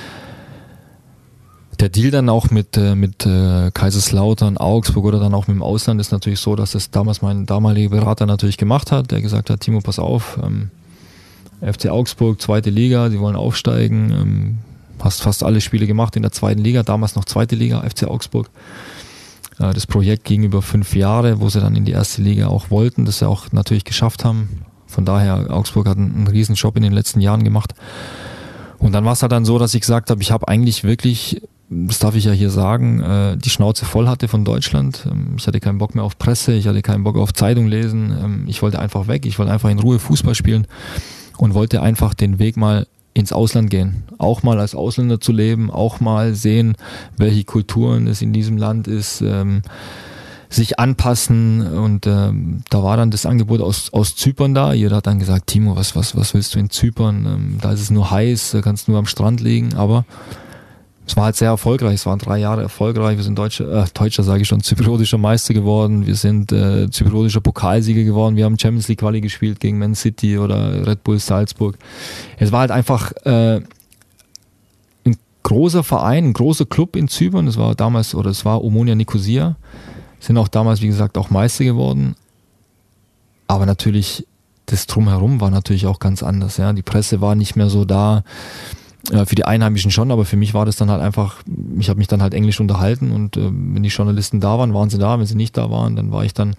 Der Deal dann auch mit Kaiserslautern, Augsburg oder dann auch mit dem Ausland ist natürlich so, dass das damals mein damaliger Berater natürlich gemacht hat, der gesagt hat, Timo, pass auf, FC Augsburg, 2. Liga, die wollen aufsteigen, hast fast alle Spiele gemacht in der 2. Liga, damals noch 2. Liga, FC Augsburg. Das Projekt ging über 5 Jahre, wo sie dann in die 1. Liga auch wollten, das sie auch natürlich geschafft haben. Von daher, Augsburg hat einen riesen Job in den letzten Jahren gemacht. Und dann war es halt dann so, dass ich gesagt habe, ich habe eigentlich wirklich, das darf ich ja hier sagen, die Schnauze voll hatte von Deutschland. Ich hatte keinen Bock mehr auf Presse, ich hatte keinen Bock auf Zeitung lesen. Ich wollte einfach weg, ich wollte einfach in Ruhe Fußball spielen. Und wollte einfach den Weg mal ins Ausland gehen. Auch mal als Ausländer zu leben, auch mal sehen, welche Kulturen es in diesem Land ist, sich anpassen. Und da war dann das Angebot aus Zypern da. Jeder hat dann gesagt, Timo, was willst du in Zypern? Da ist es nur heiß, da kannst du nur am Strand liegen. Aber es war halt sehr erfolgreich, es waren 3 Jahre erfolgreich, wir sind zypriotischer Meister geworden, wir sind zypriotischer Pokalsieger geworden, wir haben Champions League Quali gespielt gegen Man City oder Red Bull Salzburg. Es war halt einfach ein großer Verein, ein großer Club in Zypern, es war Omonia Nicosia, sind auch damals, wie gesagt, auch Meister geworden, aber natürlich das Drumherum war natürlich auch ganz anders, ja, die Presse war nicht mehr so da. Für die Einheimischen schon, aber für mich war das dann halt einfach, ich habe mich dann halt Englisch unterhalten und wenn die Journalisten da waren sie da, wenn sie nicht da waren, dann war ich dann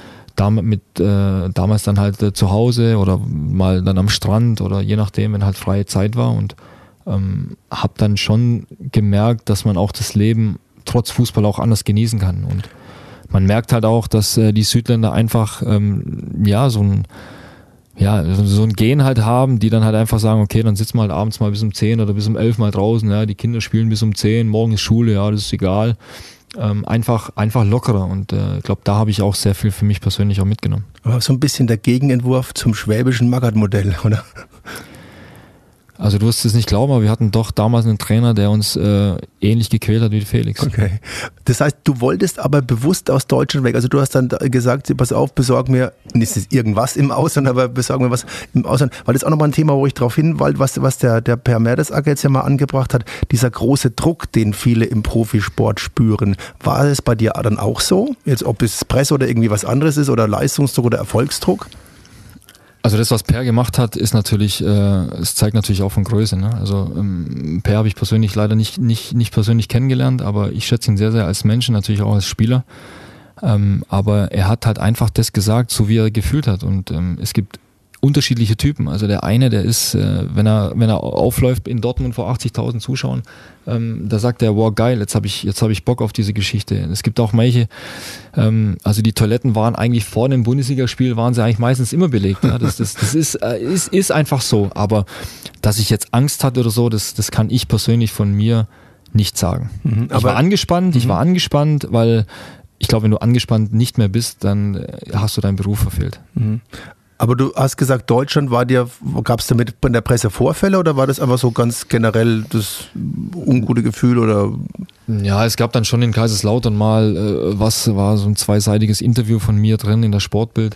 damals dann halt zu Hause oder mal dann am Strand oder je nachdem, wenn halt freie Zeit war und habe dann schon gemerkt, dass man auch das Leben trotz Fußball auch anders genießen kann und man merkt halt auch, dass die Südländer einfach so ein Gen halt haben, die dann halt einfach sagen, okay, dann sitzen wir halt abends mal bis um 10 oder bis um 11 mal draußen, ja, die Kinder spielen bis um 10, morgen ist Schule, ja, das ist egal. Einfach lockerer und ich glaube, da habe ich auch sehr viel für mich persönlich auch mitgenommen. Aber so ein bisschen der Gegenentwurf zum schwäbischen Magath-Modell, oder? Also du wirst es nicht glauben, aber wir hatten doch damals einen Trainer, der uns ähnlich gequält hat wie Felix. Okay. Das heißt, du wolltest aber bewusst aus Deutschland weg. Also du hast dann gesagt, pass auf, besorg mir, nicht irgendwas im Ausland, aber besorg mir was im Ausland. Weil das ist auch nochmal ein Thema, wo ich drauf hinweise, was der Per Mertesacker jetzt ja mal angebracht hat. Dieser große Druck, den viele im Profisport spüren. War es bei dir dann auch so? Jetzt ob es Presse oder irgendwie was anderes ist oder Leistungsdruck oder Erfolgsdruck? Also das, was Per gemacht hat, ist natürlich, es zeigt natürlich auch von Größe. Ne? Also Per habe ich persönlich leider nicht persönlich kennengelernt, aber ich schätze ihn sehr, sehr als Menschen, natürlich auch als Spieler. Aber er hat halt einfach das gesagt, so wie er gefühlt hat. Und es gibt unterschiedliche Typen. Also der eine, der ist, wenn er aufläuft in Dortmund vor 80.000 Zuschauern, da sagt er, wow, geil, jetzt hab ich Bock auf diese Geschichte. Es gibt auch welche, also die Toiletten waren eigentlich vor dem Bundesligaspiel, waren sie eigentlich meistens immer belegt. Ja? Das ist einfach so. Aber dass ich jetzt Angst hatte oder so, das kann ich persönlich von mir nicht sagen. Ich war angespannt, weil ich glaube, wenn du angespannt nicht mehr bist, dann hast du deinen Beruf verfehlt. Aber du hast gesagt, Deutschland gab es damit in der Presse Vorfälle oder war das einfach so ganz generell das ungute Gefühl oder? Ja, es gab dann schon in Kaiserslautern mal, war so ein zweiseitiges Interview von mir drin in der Sportbild.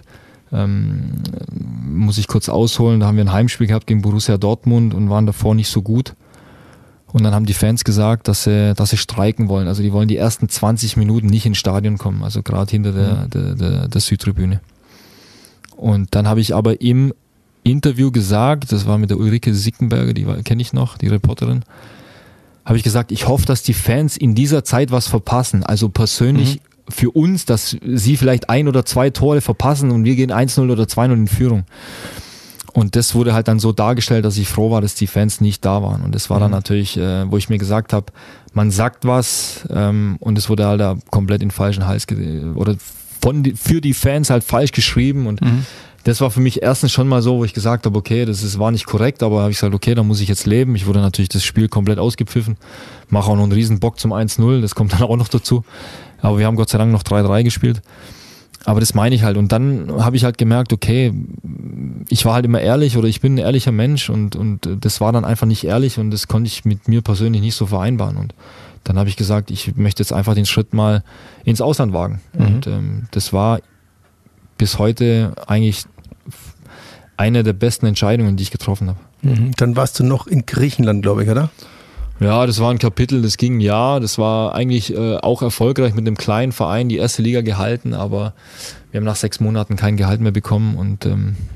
Muss ich kurz ausholen, da haben wir ein Heimspiel gehabt gegen Borussia Dortmund und waren davor nicht so gut. Und dann haben die Fans gesagt, dass sie streiken wollen. Also die wollen die ersten 20 Minuten nicht ins Stadion kommen, also gerade hinter der Südtribüne. Und dann habe ich aber im Interview gesagt, das war mit der Ulrike Sickenberger, die kenne ich noch, die Reporterin, habe ich gesagt, ich hoffe, dass die Fans in dieser Zeit was verpassen. Also persönlich für uns, dass sie vielleicht 1 oder 2 Tore verpassen und wir gehen 1-0 oder 2-0 in Führung. Und das wurde halt dann so dargestellt, dass ich froh war, dass die Fans nicht da waren. Und das war dann natürlich, wo ich mir gesagt habe, man sagt was und es wurde halt da komplett in den falschen Hals oder für die Fans halt falsch geschrieben und das war für mich erstens schon mal so, wo ich gesagt habe, okay, war nicht korrekt, aber habe ich gesagt, okay, da muss ich jetzt leben. Ich wurde natürlich das Spiel komplett ausgepfiffen, mache auch noch einen riesen Bock zum 1-0, das kommt dann auch noch dazu, aber wir haben Gott sei Dank noch 3-3 gespielt, aber das meine ich halt und dann habe ich halt gemerkt, okay, ich war halt immer ehrlich oder ich bin ein ehrlicher Mensch und das war dann einfach nicht ehrlich und das konnte ich mit mir persönlich nicht so vereinbaren und dann habe ich gesagt, ich möchte jetzt einfach den Schritt mal ins Ausland wagen. Und das war bis heute eigentlich eine der besten Entscheidungen, die ich getroffen habe. Dann warst du noch in Griechenland, glaube ich, oder? Ja, das war ein Kapitel, das ging ein Jahr. Das war eigentlich auch erfolgreich mit einem kleinen Verein, die erste Liga gehalten, aber wir haben nach 6 Monaten kein Gehalt mehr bekommen und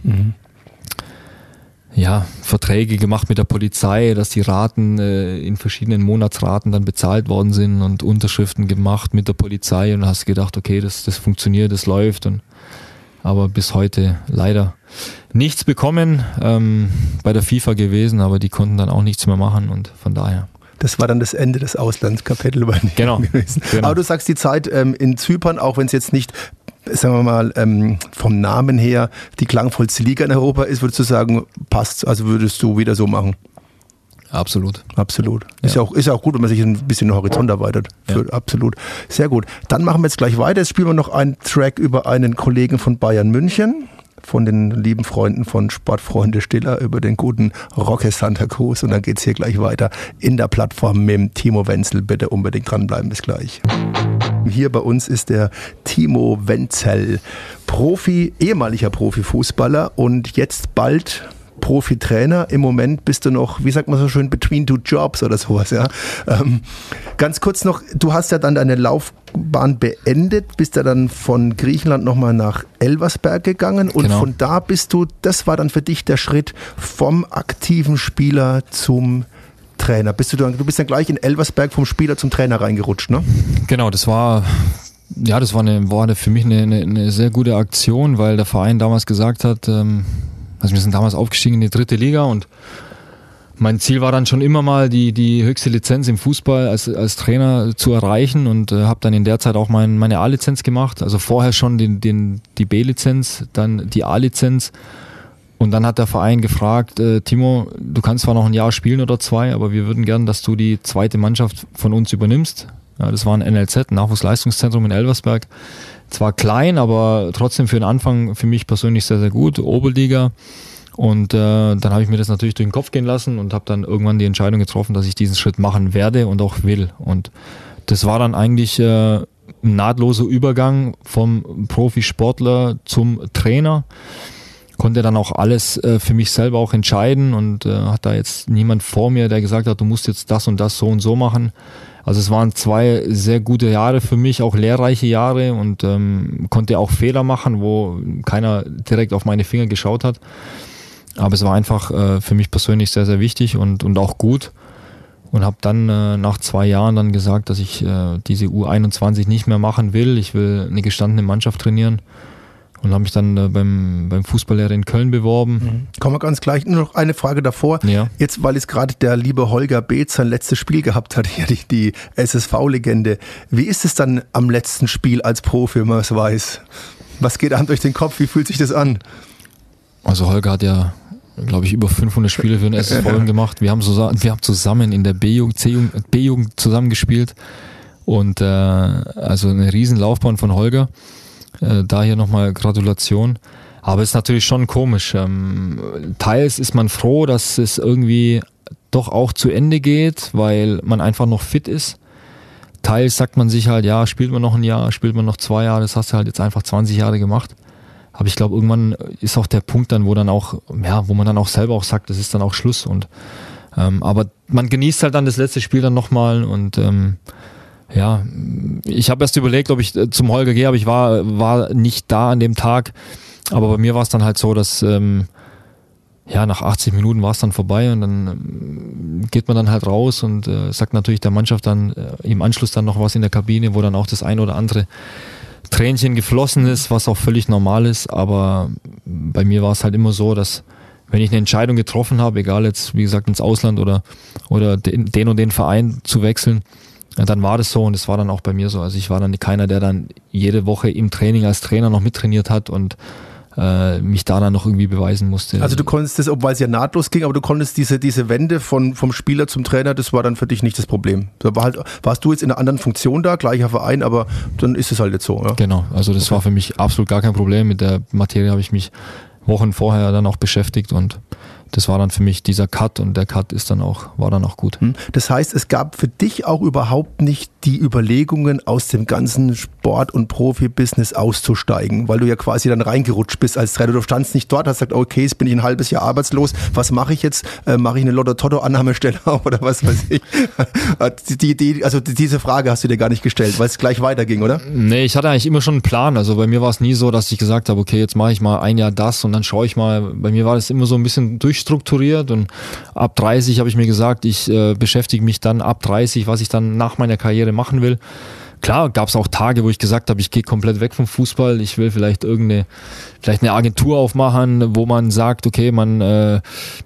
Verträge gemacht mit der Polizei, dass die Raten in verschiedenen Monatsraten dann bezahlt worden sind und Unterschriften gemacht mit der Polizei und hast gedacht, okay, das funktioniert, das läuft aber bis heute leider nichts bekommen, bei der FIFA gewesen, aber die konnten dann auch nichts mehr machen und von daher. Das war dann das Ende des Auslandskapitels gewesen. Genau. Aber du sagst, die Zeit in Zypern, auch wenn es jetzt nicht, sagen wir mal, vom Namen her die klangvollste Liga in Europa ist, würdest du sagen, passt, also würdest du wieder so machen? Absolut. Ist ja auch gut, wenn man sich ein bisschen den Horizont erweitert. Absolut. Sehr gut. Dann machen wir jetzt gleich weiter. Jetzt spielen wir noch einen Track über einen Kollegen von Bayern München. von den lieben Freunden von Sportfreunde Stiller über den guten Roque Santa Cruz und dann geht's hier gleich weiter in der Plattform mit dem Timo Wenzel. Bitte unbedingt dranbleiben, bis gleich. Hier bei uns ist der Timo Wenzel, ehemaliger Profifußballer und jetzt bald Profitrainer. Im Moment bist du noch, wie sagt man so schön, between two jobs oder sowas, ja. Ganz kurz noch, du hast ja dann deine Laufbahn beendet, bist ja dann von Griechenland nochmal nach Elversberg gegangen und von da das war dann für dich der Schritt vom aktiven Spieler zum Trainer. Du bist dann gleich in Elversberg vom Spieler zum Trainer reingerutscht, ne? Genau, das war für mich eine sehr gute Aktion, weil der Verein damals gesagt hat, also wir sind damals aufgestiegen in die 3. Liga und mein Ziel war dann schon immer mal die höchste Lizenz im Fußball als Trainer zu erreichen und habe dann in der Zeit auch meine A-Lizenz gemacht, also vorher schon die B-Lizenz, dann die A-Lizenz und dann hat der Verein gefragt, Timo, du kannst zwar noch ein Jahr spielen oder 2, aber wir würden gern, dass du die zweite Mannschaft von uns übernimmst. Ja, das war ein NLZ, Nachwuchsleistungszentrum in Elversberg. Zwar klein, aber trotzdem für den Anfang für mich persönlich sehr, sehr gut. Oberliga. Und dann habe ich mir das natürlich durch den Kopf gehen lassen und habe dann irgendwann die Entscheidung getroffen, dass ich diesen Schritt machen werde und auch will. Und das war dann eigentlich ein nahtloser Übergang vom Profisportler zum Trainer. Konnte dann auch alles für mich selber auch entscheiden und hat da jetzt niemand vor mir, der gesagt hat, du musst jetzt das und das so und so machen. Also es waren 2 sehr gute Jahre für mich, auch lehrreiche Jahre und konnte auch Fehler machen, wo keiner direkt auf meine Finger geschaut hat. Aber es war einfach für mich persönlich sehr, sehr wichtig und auch gut. Und habe dann nach 2 Jahren dann gesagt, dass ich diese U21 nicht mehr machen will. Ich will eine gestandene Mannschaft trainieren. Und habe mich dann beim Fußballlehrer in Köln beworben. Kommen wir ganz gleich. Nur noch eine Frage davor. Ja. Jetzt, weil es gerade der liebe Holger Beetz sein letztes Spiel gehabt hat, hier die SSV-Legende. Wie ist es dann am letzten Spiel als Profi, wenn man es weiß? Was geht einem durch den Kopf? Wie fühlt sich das an? Also Holger hat ja, glaube ich, über 500 Spiele für den SSV gemacht. Wir haben zusammen in der B-Jugend zusammengespielt. Und also eine riesen Laufbahn von Holger. Da hier nochmal Gratulation. Aber es ist natürlich schon komisch. Teils ist man froh, dass es irgendwie doch auch zu Ende geht, weil man einfach noch fit ist. Teils sagt man sich halt, ja, spielt man noch ein Jahr, spielt man noch 2 Jahre, das hast du halt jetzt einfach 20 Jahre gemacht. Aber ich glaube, irgendwann ist auch der Punkt dann, wo man dann auch selber auch sagt, das ist dann auch Schluss. Und aber man genießt halt dann das letzte Spiel dann nochmal und ja, ich habe erst überlegt, ob ich zum Holger gehe, aber ich war nicht da an dem Tag. Aber bei mir war es dann halt so, dass nach 80 Minuten war es dann vorbei und dann geht man dann halt raus und sagt natürlich der Mannschaft dann im Anschluss dann noch was in der Kabine, wo dann auch das ein oder andere Tränchen geflossen ist, was auch völlig normal ist. Aber bei mir war es halt immer so, dass wenn ich eine Entscheidung getroffen habe, egal jetzt wie gesagt ins Ausland oder den und den Verein zu wechseln, dann war das so und es war dann auch bei mir so. Also ich war dann keiner, der dann jede Woche im Training als Trainer noch mittrainiert hat und mich da dann noch irgendwie beweisen musste. Also du konntest das, obwohl es ja nahtlos ging, aber du konntest diese Wende vom Spieler zum Trainer, das war dann für dich nicht das Problem. Da warst du jetzt in einer anderen Funktion da, gleicher Verein, aber dann ist es halt jetzt so. Ja? Genau, also das war für mich absolut gar kein Problem. Mit der Materie habe ich mich Wochen vorher dann auch beschäftigt und das war dann für mich dieser Cut und der Cut war dann auch gut. Das heißt, es gab für dich auch überhaupt nicht die Überlegungen, aus dem ganzen Sport- und Profi-Business auszusteigen, weil du ja quasi dann reingerutscht bist als Trainer. Du standst nicht dort, hast gesagt, okay, jetzt bin ich ein halbes Jahr arbeitslos, was mache ich jetzt? Mache ich eine Lotto-Totto-Annahmestelle oder was weiß ich? Also diese Frage hast du dir gar nicht gestellt, weil es gleich weiterging, oder? Nee, ich hatte eigentlich immer schon einen Plan. Also bei mir war es nie so, dass ich gesagt habe, okay, jetzt mache ich mal ein Jahr das und dann schaue ich mal. Bei mir war das immer so ein bisschen durchstrukturiert und ab 30 habe ich mir gesagt, ich beschäftige mich dann ab 30, was ich dann nach meiner Karriere machen will. Klar, gab es auch Tage, wo ich gesagt habe, ich gehe komplett weg vom Fußball, ich will vielleicht eine Agentur aufmachen, wo man sagt, okay, man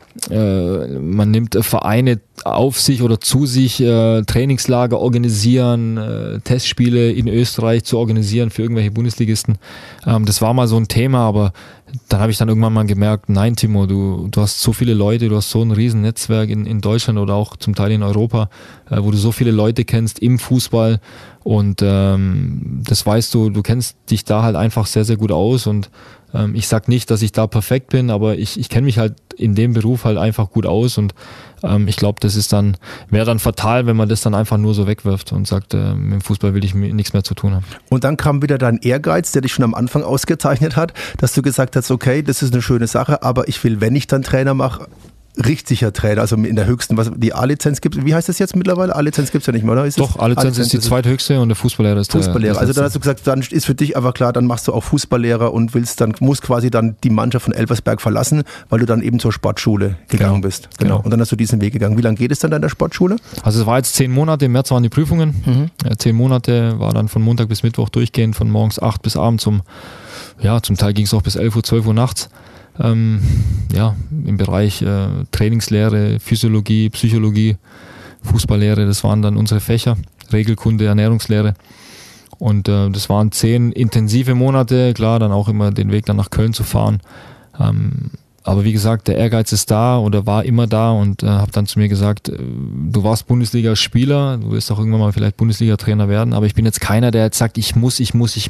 nimmt Vereine auf sich oder zu sich, Trainingslager organisieren, Testspiele in Österreich zu organisieren für irgendwelche Bundesligisten. Das war mal so ein Thema, aber dann habe ich dann irgendwann mal gemerkt, nein Timo, du hast so viele Leute, du hast so ein riesen Netzwerk in Deutschland oder auch zum Teil in Europa, wo du so viele Leute kennst im Fußball und das weißt du kennst dich da halt einfach sehr, sehr gut aus und Ich sag nicht, dass ich da perfekt bin, aber ich kenne mich halt in dem Beruf halt einfach gut aus und ich glaube, wäre dann fatal, wenn man das dann einfach nur so wegwirft und sagt, mit dem Fußball will ich nichts mehr zu tun haben. Und dann kam wieder dein Ehrgeiz, der dich schon am Anfang ausgezeichnet hat, dass du gesagt hast, okay, das ist eine schöne Sache, aber ich will, wenn ich dann Trainer mache, richtiger Trainer, also in der höchsten, was die A-Lizenz gibt, wie heißt das jetzt mittlerweile? A-Lizenz gibt es ja nicht mehr, oder? Doch, A-Lizenz ist die zweithöchste und der Fußballlehrer ist Fußballlehrer. Also dann hast du gesagt, dann ist für dich einfach klar, dann machst du auch Fußballlehrer und musst quasi dann die Mannschaft von Elversberg verlassen, weil du dann eben zur Sportschule gegangen bist. Genau. Und dann hast du diesen Weg gegangen. Wie lange geht es dann in der Sportschule? Also es war jetzt 10 Monate, im März waren die Prüfungen. 10 Monate, war dann von Montag bis Mittwoch durchgehend, von morgens 8 bis abends zum Teil ging es auch bis 11 Uhr, 12 Uhr nachts. Im Bereich Trainingslehre, Physiologie, Psychologie, Fußballlehre, das waren dann unsere Fächer, Regelkunde, Ernährungslehre und das waren 10 intensive Monate, klar, dann auch immer den Weg dann nach Köln zu fahren, aber wie gesagt, der Ehrgeiz ist da oder war immer da und habe dann zu mir gesagt, du warst Bundesliga-Spieler, du wirst auch irgendwann mal vielleicht Bundesliga-Trainer werden, aber ich bin jetzt keiner, der jetzt sagt, ich muss.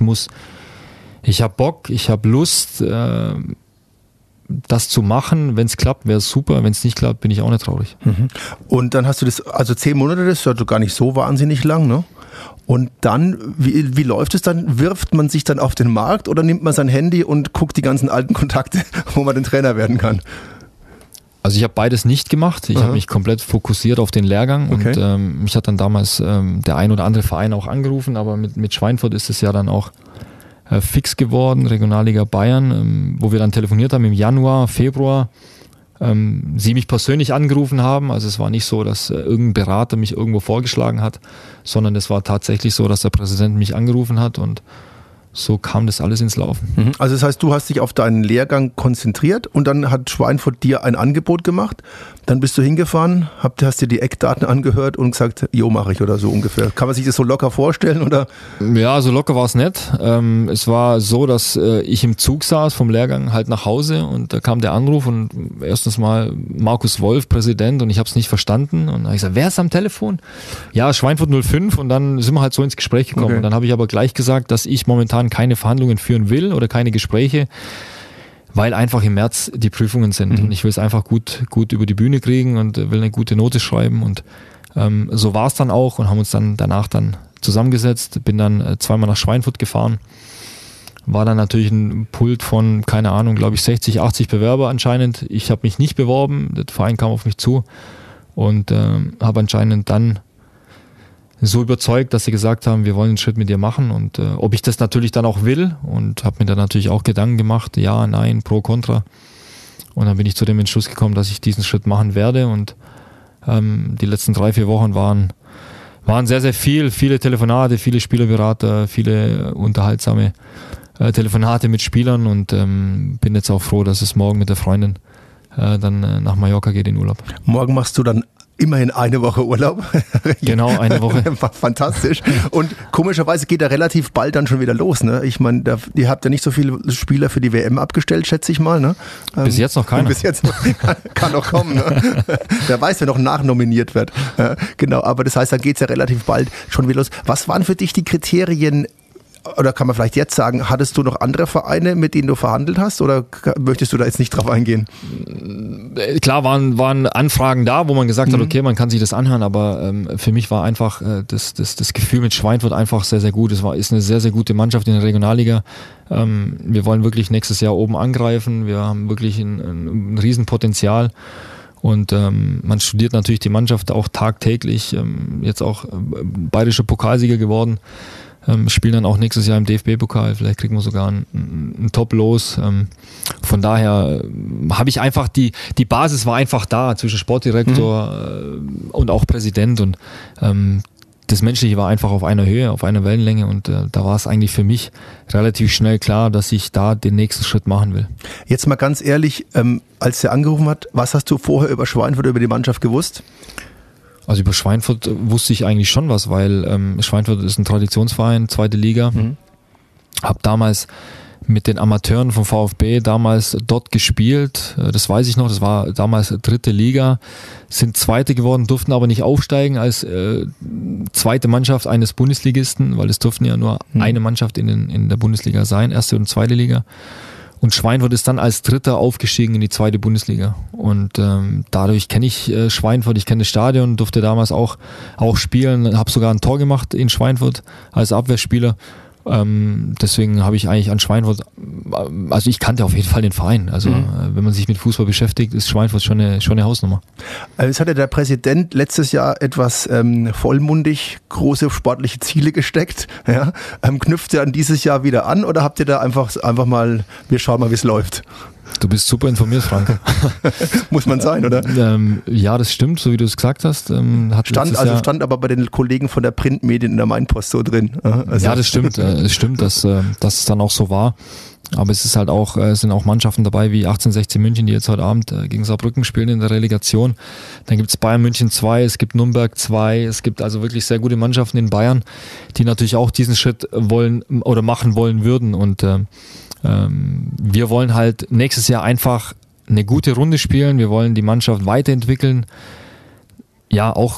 Ich habe Bock, ich habe Lust, das zu machen. Wenn es klappt, wäre es super. Wenn es nicht klappt, bin ich auch nicht traurig. Und dann hast du das, also 10 Monate, das ist also gar nicht so wahnsinnig lang, ne? Und dann, wie läuft es dann? Wirft man sich dann auf den Markt oder nimmt man sein Handy und guckt die ganzen alten Kontakte, wo man den Trainer werden kann? Also ich habe beides nicht gemacht. Ich habe mich komplett fokussiert auf den Lehrgang und mich hat dann damals der ein oder andere Verein auch angerufen, aber mit Schweinfurt ist es ja dann auch fix geworden, Regionalliga Bayern, wo wir dann telefoniert haben im Januar, Februar, sie mich persönlich angerufen haben, also es war nicht so, dass irgendein Berater mich irgendwo vorgeschlagen hat, sondern es war tatsächlich so, dass der Präsident mich angerufen hat und so kam das alles ins Laufen. Also das heißt, du hast dich auf deinen Lehrgang konzentriert und dann hat Schweinfurt dir ein Angebot gemacht, dann bist du hingefahren, hast dir die Eckdaten angehört und gesagt, jo, mache ich oder so ungefähr. Kann man sich das so locker vorstellen? Oder? Ja, so locker war es nicht. Es war so, dass ich im Zug saß vom Lehrgang halt nach Hause und da kam der Anruf und erstens mal Markus Wolf, Präsident, und ich habe es nicht verstanden und dann habe ich gesagt, wer ist am Telefon? Ja, Schweinfurt 05 und dann sind wir halt so ins Gespräch gekommen und dann habe ich aber gleich gesagt, dass ich momentan keine Verhandlungen führen will oder keine Gespräche, weil einfach im März die Prüfungen sind und ich will es einfach gut über die Bühne kriegen und will eine gute Note schreiben und so war es dann auch und haben uns dann danach dann zusammengesetzt, bin dann zweimal nach Schweinfurt gefahren, war dann natürlich ein Pult von, keine Ahnung, glaube ich 60, 80 Bewerber anscheinend. Ich habe mich nicht beworben, der Verein kam auf mich zu und habe anscheinend dann so überzeugt, dass sie gesagt haben, wir wollen einen Schritt mit dir machen und ob ich das natürlich dann auch will und habe mir dann natürlich auch Gedanken gemacht, ja, nein, pro, contra und dann bin ich zu dem Entschluss gekommen, dass ich diesen Schritt machen werde und die letzten 3-4 Wochen waren sehr, sehr viele Telefonate, viele Spielerberater, viele unterhaltsame Telefonate mit Spielern und bin jetzt auch froh, dass es morgen mit der Freundin dann nach Mallorca geht in Urlaub. Morgen machst du dann immerhin eine Woche Urlaub. Genau, eine Woche. Fantastisch. Und komischerweise geht er relativ bald dann schon wieder los. Ne? Ich meine, ihr habt ja nicht so viele Spieler für die WM abgestellt, schätze ich mal. Ne? Bis jetzt noch keiner. Bis jetzt kann noch kommen. Ne? Wer weiß, wer noch nachnominiert wird. Genau, aber das heißt, da geht es ja relativ bald schon wieder los. Was waren für dich die Kriterien, oder kann man vielleicht jetzt sagen, hattest du noch andere Vereine, mit denen du verhandelt hast oder möchtest du da jetzt nicht drauf eingehen? Klar waren Anfragen da, wo man gesagt hat, okay, man kann sich das anhören, aber für mich war einfach das Gefühl mit Schweinfurt einfach sehr, sehr gut. Ist eine sehr, sehr gute Mannschaft in der Regionalliga. Wir wollen wirklich nächstes Jahr oben angreifen. Wir haben wirklich ein Riesenpotenzial. Und man studiert natürlich die Mannschaft auch tagtäglich. Jetzt auch bayerischer Pokalsieger geworden. Spielen dann auch nächstes Jahr im DFB-Pokal, vielleicht kriegen wir sogar ein Top-Los. Von daher habe ich einfach, die Basis war einfach da zwischen Sportdirektor und auch Präsident und das Menschliche war einfach auf einer Höhe, auf einer Wellenlänge und da war es eigentlich für mich relativ schnell klar, dass ich da den nächsten Schritt machen will. Jetzt mal ganz ehrlich, als der angerufen hat, was hast du vorher über Schweinfurt, über die Mannschaft gewusst? Also über Schweinfurt wusste ich eigentlich schon was, weil Schweinfurt ist ein Traditionsverein, 2. Liga. Hab damals mit den Amateuren vom VfB damals dort gespielt. Das weiß ich noch, das war damals 3. Liga. Sind 2. geworden, durften aber nicht aufsteigen als zweite Mannschaft eines Bundesligisten, weil es durften ja nur eine Mannschaft in der Bundesliga sein, 1. und 2. Liga. Und Schweinfurt ist dann als Dritter aufgestiegen in die 2. Bundesliga. Und dadurch kenne ich Schweinfurt, ich kenne das Stadion, durfte damals auch spielen, habe sogar ein Tor gemacht in Schweinfurt als Abwehrspieler. Deswegen habe ich eigentlich an Schweinfurt, also ich kannte auf jeden Fall den Verein. Also wenn man sich mit Fußball beschäftigt, ist Schweinfurt schon eine Hausnummer. Es hatte der Präsident letztes Jahr etwas vollmundig große sportliche Ziele gesteckt. Ja? Knüpft ihr an dieses Jahr wieder an oder habt ihr da einfach mal, wir schauen mal, wie es läuft? Du bist super informiert, Frank. Muss man sein, oder? Ja, das stimmt, so wie du es gesagt hast. Stand aber bei den Kollegen von der Printmedien in der Mainpost so drin. Also. Ja, das stimmt. Es stimmt, dass es dann auch so war. Aber es ist halt auch, es sind auch Mannschaften dabei wie 1860 München, die jetzt heute Abend gegen Saarbrücken spielen in der Relegation. Dann gibt es Bayern München 2, es gibt Nürnberg 2, es gibt also wirklich sehr gute Mannschaften in Bayern, die natürlich auch diesen Schritt wollen oder machen wollen würden. Und wir wollen halt nächstes Jahr einfach eine gute Runde spielen. Wir wollen die Mannschaft weiterentwickeln. Ja, auch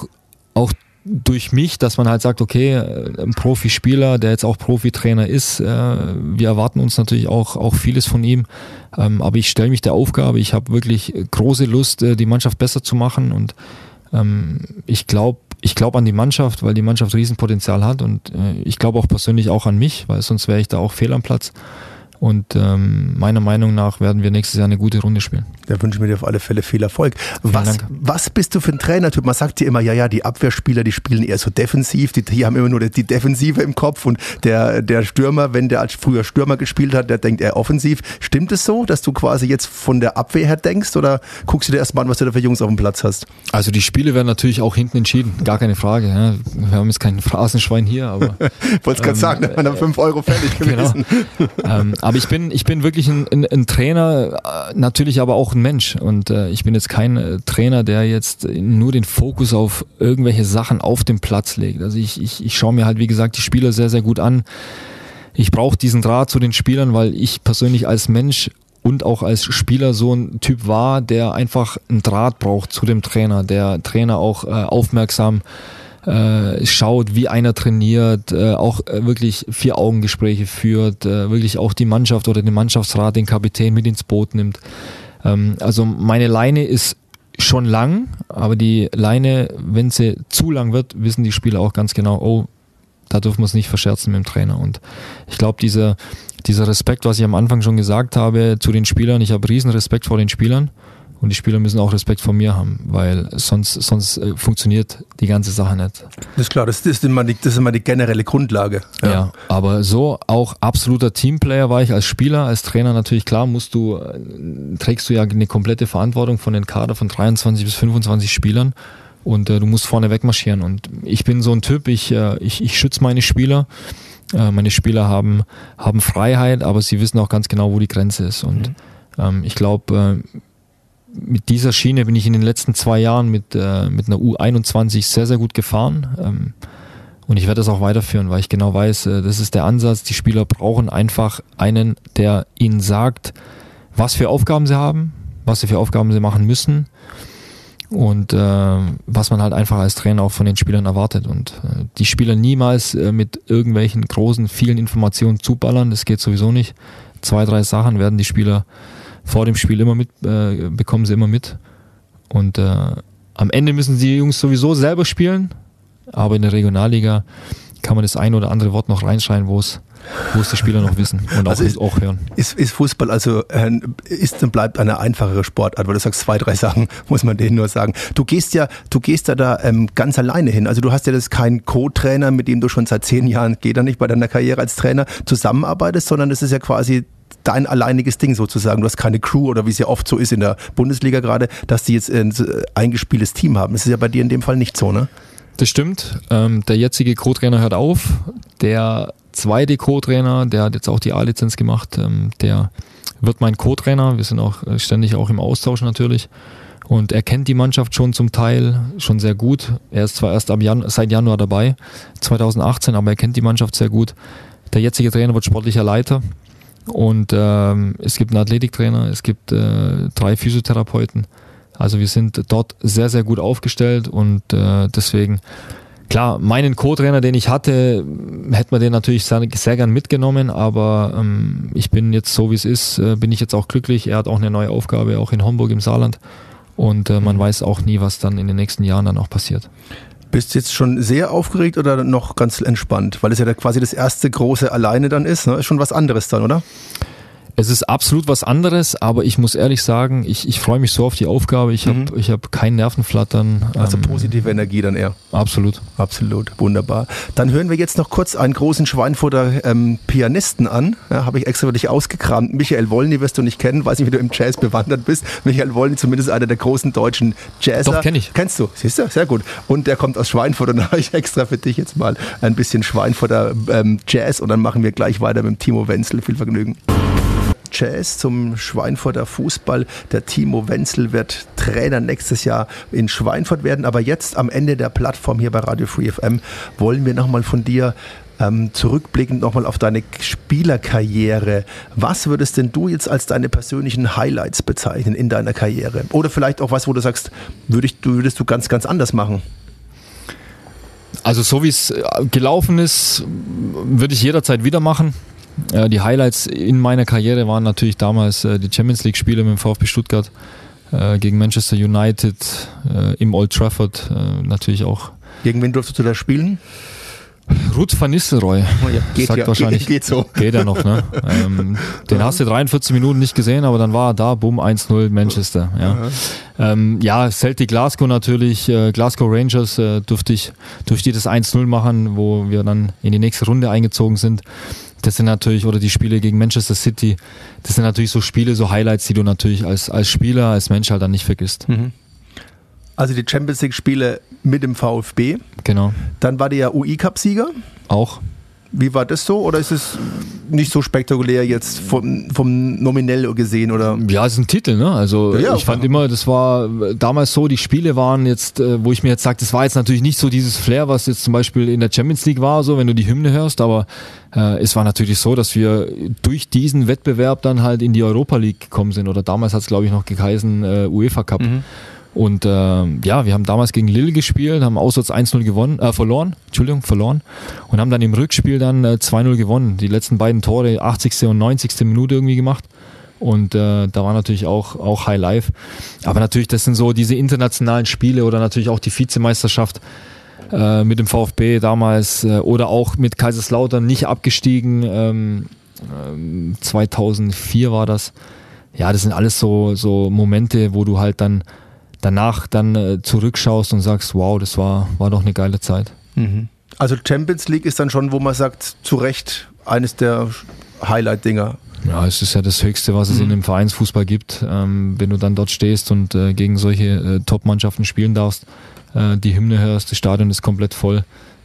durch mich, dass man halt sagt, okay, ein Profispieler, der jetzt auch Profitrainer ist, wir erwarten uns natürlich auch vieles von ihm. Aber ich stelle mich der Aufgabe, ich habe wirklich große Lust, die Mannschaft besser zu machen. Und ich glaube an die Mannschaft, weil die Mannschaft Riesenpotenzial hat. Und ich glaube auch persönlich auch an mich, weil sonst wäre ich da auch fehl am Platz. Und meiner Meinung nach werden wir nächstes Jahr eine gute Runde spielen. Da wünschen wir dir auf alle Fälle viel Erfolg. Was bist du für ein Trainertyp? Man sagt dir immer, ja, die Abwehrspieler, die spielen eher so defensiv, die haben immer nur die Defensive im Kopf und der Stürmer, wenn der als früher Stürmer gespielt hat, der denkt eher offensiv. Stimmt es so, dass du quasi jetzt von der Abwehr her denkst oder guckst du dir erstmal an, was du da für Jungs auf dem Platz hast? Also die Spiele werden natürlich auch hinten entschieden, gar keine Frage. Ja. Wir haben jetzt kein Phrasenschwein hier, aber... Wollte es gerade sagen, da waren 5 Euro fällig gewesen. Genau. Aber ich bin wirklich ein Trainer, natürlich aber auch ein Mensch. Und ich bin jetzt kein Trainer, der jetzt nur den Fokus auf irgendwelche Sachen auf dem Platz legt. Also ich schaue mir halt, wie gesagt, die Spieler sehr, sehr gut an. Ich brauche diesen Draht zu den Spielern, weil ich persönlich als Mensch und auch als Spieler so ein Typ war, der einfach einen Draht braucht zu dem Trainer. Der Trainer auch aufmerksam schaut, wie einer trainiert, auch wirklich 4-Augen-Gespräche führt, wirklich auch die Mannschaft oder den Mannschaftsrat, den Kapitän mit ins Boot nimmt. Also meine Leine ist schon lang, aber die Leine, wenn sie zu lang wird, wissen die Spieler auch ganz genau, oh, da dürfen wir es nicht verscherzen mit dem Trainer. Und ich glaube, dieser Respekt, was ich am Anfang schon gesagt habe zu den Spielern, ich habe riesen Respekt vor den Spielern. Und die Spieler müssen auch Respekt vor mir haben, weil sonst funktioniert die ganze Sache nicht. Das ist klar, das ist immer die generelle Grundlage. Ja, aber so auch absoluter Teamplayer war ich als Spieler, als Trainer natürlich klar, trägst du ja eine komplette Verantwortung von den Kader von 23 bis 25 Spielern und du musst vorne wegmarschieren. Und ich bin so ein Typ, ich schütze meine Spieler. Meine Spieler haben Freiheit, aber sie wissen auch ganz genau, wo die Grenze ist. Und ich glaube, mit dieser Schiene bin ich in den letzten 2 Jahren mit einer U21 sehr, sehr gut gefahren. Und ich werde das auch weiterführen, weil ich genau weiß, das ist der Ansatz. Die Spieler brauchen einfach einen, der ihnen sagt, was für Aufgaben sie haben, was sie für Aufgaben sie machen müssen und was man halt einfach als Trainer auch von den Spielern erwartet. Und die Spieler niemals mit irgendwelchen großen, vielen Informationen zuballern, das geht sowieso nicht. 2, 3 Sachen werden die Spieler vor dem Spiel bekommen sie immer mit. Und am Ende müssen die Jungs sowieso selber spielen, aber in der Regionalliga kann man das ein oder andere Wort noch reinschreien, wo es die Spieler noch wissen und auch hören. Ist Fußball ist und bleibt eine einfachere Sportart, weil du sagst 2, 3 Sachen, muss man denen nur sagen. Du gehst ja da ganz alleine hin. Also du hast ja das keinen Co-Trainer, mit dem du schon seit 10 Jahren, geht er nicht bei deiner Karriere als Trainer, zusammenarbeitest, sondern das ist ja quasi dein alleiniges Ding sozusagen. Du hast keine Crew oder wie es ja oft so ist in der Bundesliga gerade, dass die jetzt ein eingespieltes Team haben. Das ist ja bei dir in dem Fall nicht so, ne? Das stimmt. Der jetzige Co-Trainer hört auf. Der zweite Co-Trainer, der hat jetzt auch die A-Lizenz gemacht, der wird mein Co-Trainer. Wir sind auch ständig auch im Austausch natürlich. Und er kennt die Mannschaft schon zum Teil schon sehr gut. Er ist zwar erst seit Januar dabei, 2018, aber er kennt die Mannschaft sehr gut. Der jetzige Trainer wird sportlicher Leiter. Und es gibt einen Athletiktrainer, es gibt 3 Physiotherapeuten. Also wir sind dort sehr, sehr gut aufgestellt und deswegen Klar, meinen Co-Trainer, den ich hatte, hätte man den natürlich sehr gern mitgenommen, aber ich bin jetzt so wie es ist, bin ich jetzt auch glücklich. Er hat auch eine neue Aufgabe, auch in Homburg im Saarland, und man weiß auch nie, was dann in den nächsten Jahren dann auch passiert. Bist du jetzt schon sehr aufgeregt oder noch ganz entspannt? Weil es ja quasi das erste große alleine dann ist, ne? Ist schon was anderes dann, oder? Es ist absolut was anderes, aber ich muss ehrlich sagen, ich freue mich so auf die Aufgabe. Ich hab kein Nervenflattern. Also positive Energie dann eher. Absolut. Absolut, wunderbar. Dann hören wir jetzt noch kurz einen großen Schweinfurter Pianisten an. Ja, habe ich extra für dich ausgekramt. Michael Wolny wirst du nicht kennen, weiß nicht, wie du im Jazz bewandert bist. Michael Wolny, zumindest einer der großen deutschen Jazzer. Doch, kenne ich. Kennst du, siehst du, sehr gut. Und der kommt aus Schweinfurt, und da habe ich extra für dich jetzt mal ein bisschen Schweinfurter Jazz, und dann machen wir gleich weiter mit dem Timo Wenzel. Viel Vergnügen. Jazz zum Schweinfurter Fußball. Der Timo Wenzel wird Trainer nächstes Jahr in Schweinfurt werden. Aber jetzt am Ende der Plattform hier bei Radio Free FM wollen wir nochmal von dir zurückblickend nochmal auf deine Spielerkarriere. Was würdest denn du jetzt als deine persönlichen Highlights bezeichnen in deiner Karriere? Oder vielleicht auch was, wo du sagst, würdest du ganz, ganz anders machen? Also so wie es gelaufen ist, würde ich jederzeit wieder machen. Die Highlights in meiner Karriere waren natürlich damals die Champions League Spiele mit dem VfB Stuttgart gegen Manchester United im Old Trafford natürlich auch. Gegen wen durftest du da spielen? Ruud van Nistelrooy. Oh ja, geht sagt ja, wahrscheinlich, geht so. Geht ja noch, ne? Den hast du 43 Minuten nicht gesehen, aber dann war er da, bumm, 1-0 Manchester. Ja, Celtic Glasgow natürlich, Glasgow Rangers durfte ich das 1-0 machen, wo wir dann in die nächste Runde eingezogen sind. Das sind natürlich, oder die Spiele gegen Manchester City, das sind natürlich so Spiele, so Highlights, die du natürlich als Spieler, als Mensch halt dann nicht vergisst. Mhm. Also die Champions League Spiele mit dem VfB. Genau. Dann war der ja UI-Cup-Sieger. Auch. Wie war das so, oder ist es nicht so spektakulär jetzt vom nominell gesehen? Oder? Ja, es ist ein Titel, ne? Also ich fand immer, das war damals so, die Spiele waren jetzt, wo ich mir jetzt sage, das war jetzt natürlich nicht so dieses Flair, was jetzt zum Beispiel in der Champions League war, so wenn du die Hymne hörst, aber es war natürlich so, dass wir durch diesen Wettbewerb dann halt in die Europa League gekommen sind, oder damals hat es glaube ich noch geheißen UEFA Cup. Mhm. Und wir haben damals gegen Lille gespielt, haben auswärts 1-0 verloren und haben dann im Rückspiel dann 2-0 gewonnen. Die letzten beiden Tore, 80. und 90. Minute irgendwie gemacht. Und da war natürlich auch High Life. Aber natürlich, das sind so diese internationalen Spiele, oder natürlich auch die Vizemeisterschaft mit dem VfB damals oder auch mit Kaiserslautern nicht abgestiegen. 2004 war das. Ja, das sind alles so Momente, wo du halt dann danach zurückschaust und sagst, wow, das war doch eine geile Zeit. Mhm. Also Champions League ist dann schon, wo man sagt, zu Recht eines der Highlight-Dinger. Ja, es ist ja das Höchste, was es in dem Vereinsfußball gibt. Wenn du dann dort stehst und gegen solche Top-Mannschaften spielen darfst, die Hymne hörst, das Stadion ist komplett voll.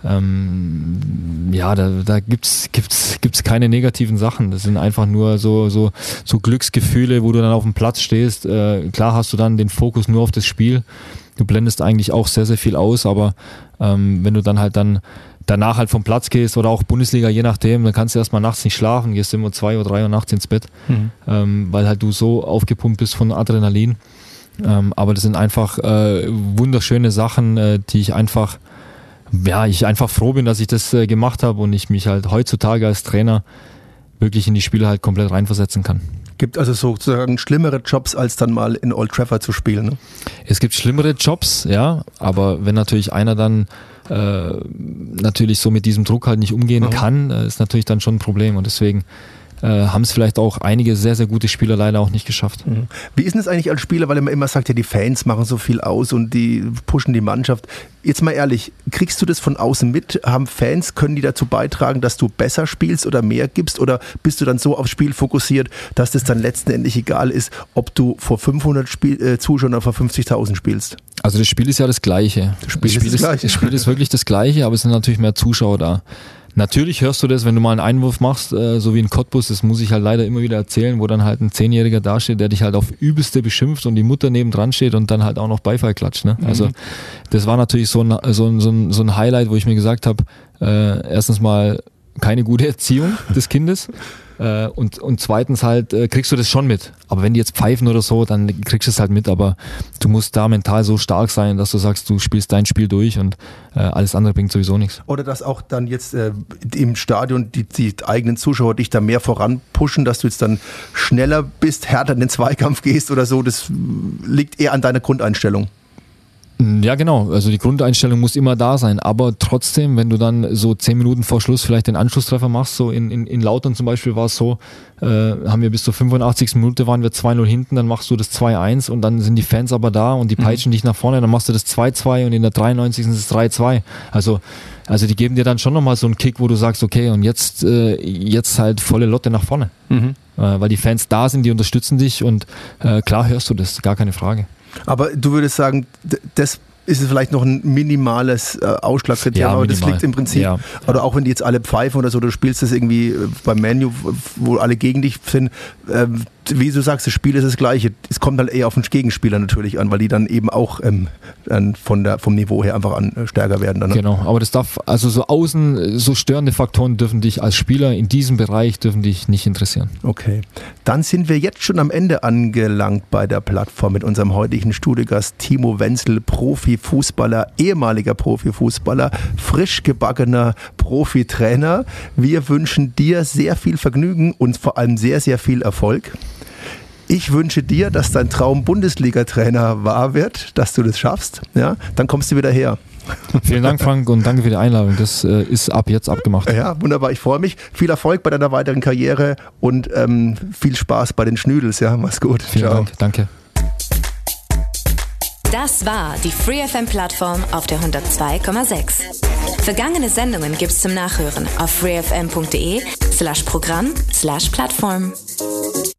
Da gibt's keine negativen Sachen. Das sind einfach nur so Glücksgefühle, wo du dann auf dem Platz stehst. Klar hast du dann den Fokus nur auf das Spiel. Du blendest eigentlich auch sehr, sehr viel aus, aber wenn du dann halt danach halt vom Platz gehst oder auch Bundesliga, je nachdem, dann kannst du erstmal nachts nicht schlafen, gehst immer 2 oder 3 Uhr nachts ins Bett, weil halt du so aufgepumpt bist von Adrenalin. Aber das sind einfach wunderschöne Sachen, die ich einfach froh bin, dass ich das gemacht habe und ich mich halt heutzutage als Trainer wirklich in die Spiele halt komplett reinversetzen kann. Gibt also sozusagen schlimmere Jobs, als dann mal in Old Trafford zu spielen, ne? Es gibt schlimmere Jobs, ja, aber wenn natürlich einer dann natürlich so mit diesem Druck halt nicht umgehen kann, ist natürlich dann schon ein Problem, und deswegen haben es vielleicht auch einige sehr, sehr gute Spieler leider auch nicht geschafft. Wie ist denn das eigentlich als Spieler, weil man immer sagt, ja, die Fans machen so viel aus und die pushen die Mannschaft. Jetzt mal ehrlich, kriegst du das von außen mit? Haben Fans, können die dazu beitragen, dass du besser spielst oder mehr gibst, oder bist du dann so aufs Spiel fokussiert, dass das dann letztendlich egal ist, ob du vor 500 Zuschauern oder vor 50.000 spielst? Also das Spiel ist ja das Gleiche. Das Spiel ist wirklich das Gleiche, aber es sind natürlich mehr Zuschauer da. Natürlich hörst du das, wenn du mal einen Einwurf machst, so wie in Cottbus, das muss ich halt leider immer wieder erzählen, wo dann halt ein 10-Jähriger dasteht, der dich halt auf Übelste beschimpft und die Mutter nebendran steht und dann halt auch noch Beifall klatscht. Ne? Also das war natürlich so ein Highlight, wo ich mir gesagt habe, erstens mal keine gute Erziehung des Kindes, Und zweitens halt kriegst du das schon mit. Aber wenn die jetzt pfeifen oder so, dann kriegst du es halt mit. Aber du musst da mental so stark sein, dass du sagst, du spielst dein Spiel durch und alles andere bringt sowieso nichts. Oder dass auch dann jetzt im Stadion die eigenen Zuschauer dich da mehr voranpushen, dass du jetzt dann schneller bist, härter in den Zweikampf gehst oder so. Das liegt eher an deiner Grundeinstellung. Ja, genau. Also die Grundeinstellung muss immer da sein. Aber trotzdem, wenn du dann so 10 Minuten vor Schluss vielleicht den Anschlusstreffer machst, so in Lautern zum Beispiel war es so, haben wir bis zur 85. Minute waren wir 2-0 hinten, dann machst du das 2-1 und dann sind die Fans aber da und die peitschen dich nach vorne, dann machst du das 2-2 und in der 93. ist es 3-2. Also die geben dir dann schon nochmal so einen Kick, wo du sagst, okay, und jetzt halt volle Lotte nach vorne. Weil die Fans da sind, die unterstützen dich und klar hörst du das, gar keine Frage. Aber du würdest sagen, das ist vielleicht noch ein minimales Ausschlagkriterium, aber das liegt im Prinzip, oder auch wenn die jetzt alle pfeifen oder so, du spielst das irgendwie beim Man U, wo alle gegen dich sind, wie du sagst, das Spiel ist das Gleiche. Es kommt halt eher auf den Gegenspieler natürlich an, weil die dann eben auch vom Niveau her einfach stärker werden. Dann, ne? Genau, aber das darf, also so störende Faktoren dürfen dich als Spieler in diesem Bereich nicht interessieren. Okay, dann sind wir jetzt schon am Ende angelangt bei der Plattform mit unserem heutigen Studiogast Timo Wenzel, Profifußballer, ehemaliger Profifußballer, frisch gebackener Profitrainer. Wir wünschen dir sehr viel Vergnügen und vor allem sehr, sehr viel Erfolg. Ich wünsche dir, dass dein Traum Bundesliga-Trainer wahr wird, dass du das schaffst. Ja, dann kommst du wieder her. Vielen Dank, Frank, und danke für die Einladung. Das ist ab jetzt abgemacht. Ja, wunderbar. Ich freue mich. Viel Erfolg bei deiner weiteren Karriere und viel Spaß bei den Schnüdels. Ja, mach's gut. Vielen Dank. Danke. Das war die FreeFM-Plattform auf der 102,6. Vergangene Sendungen gibt's zum Nachhören auf freefm.de/Programm/Plattform.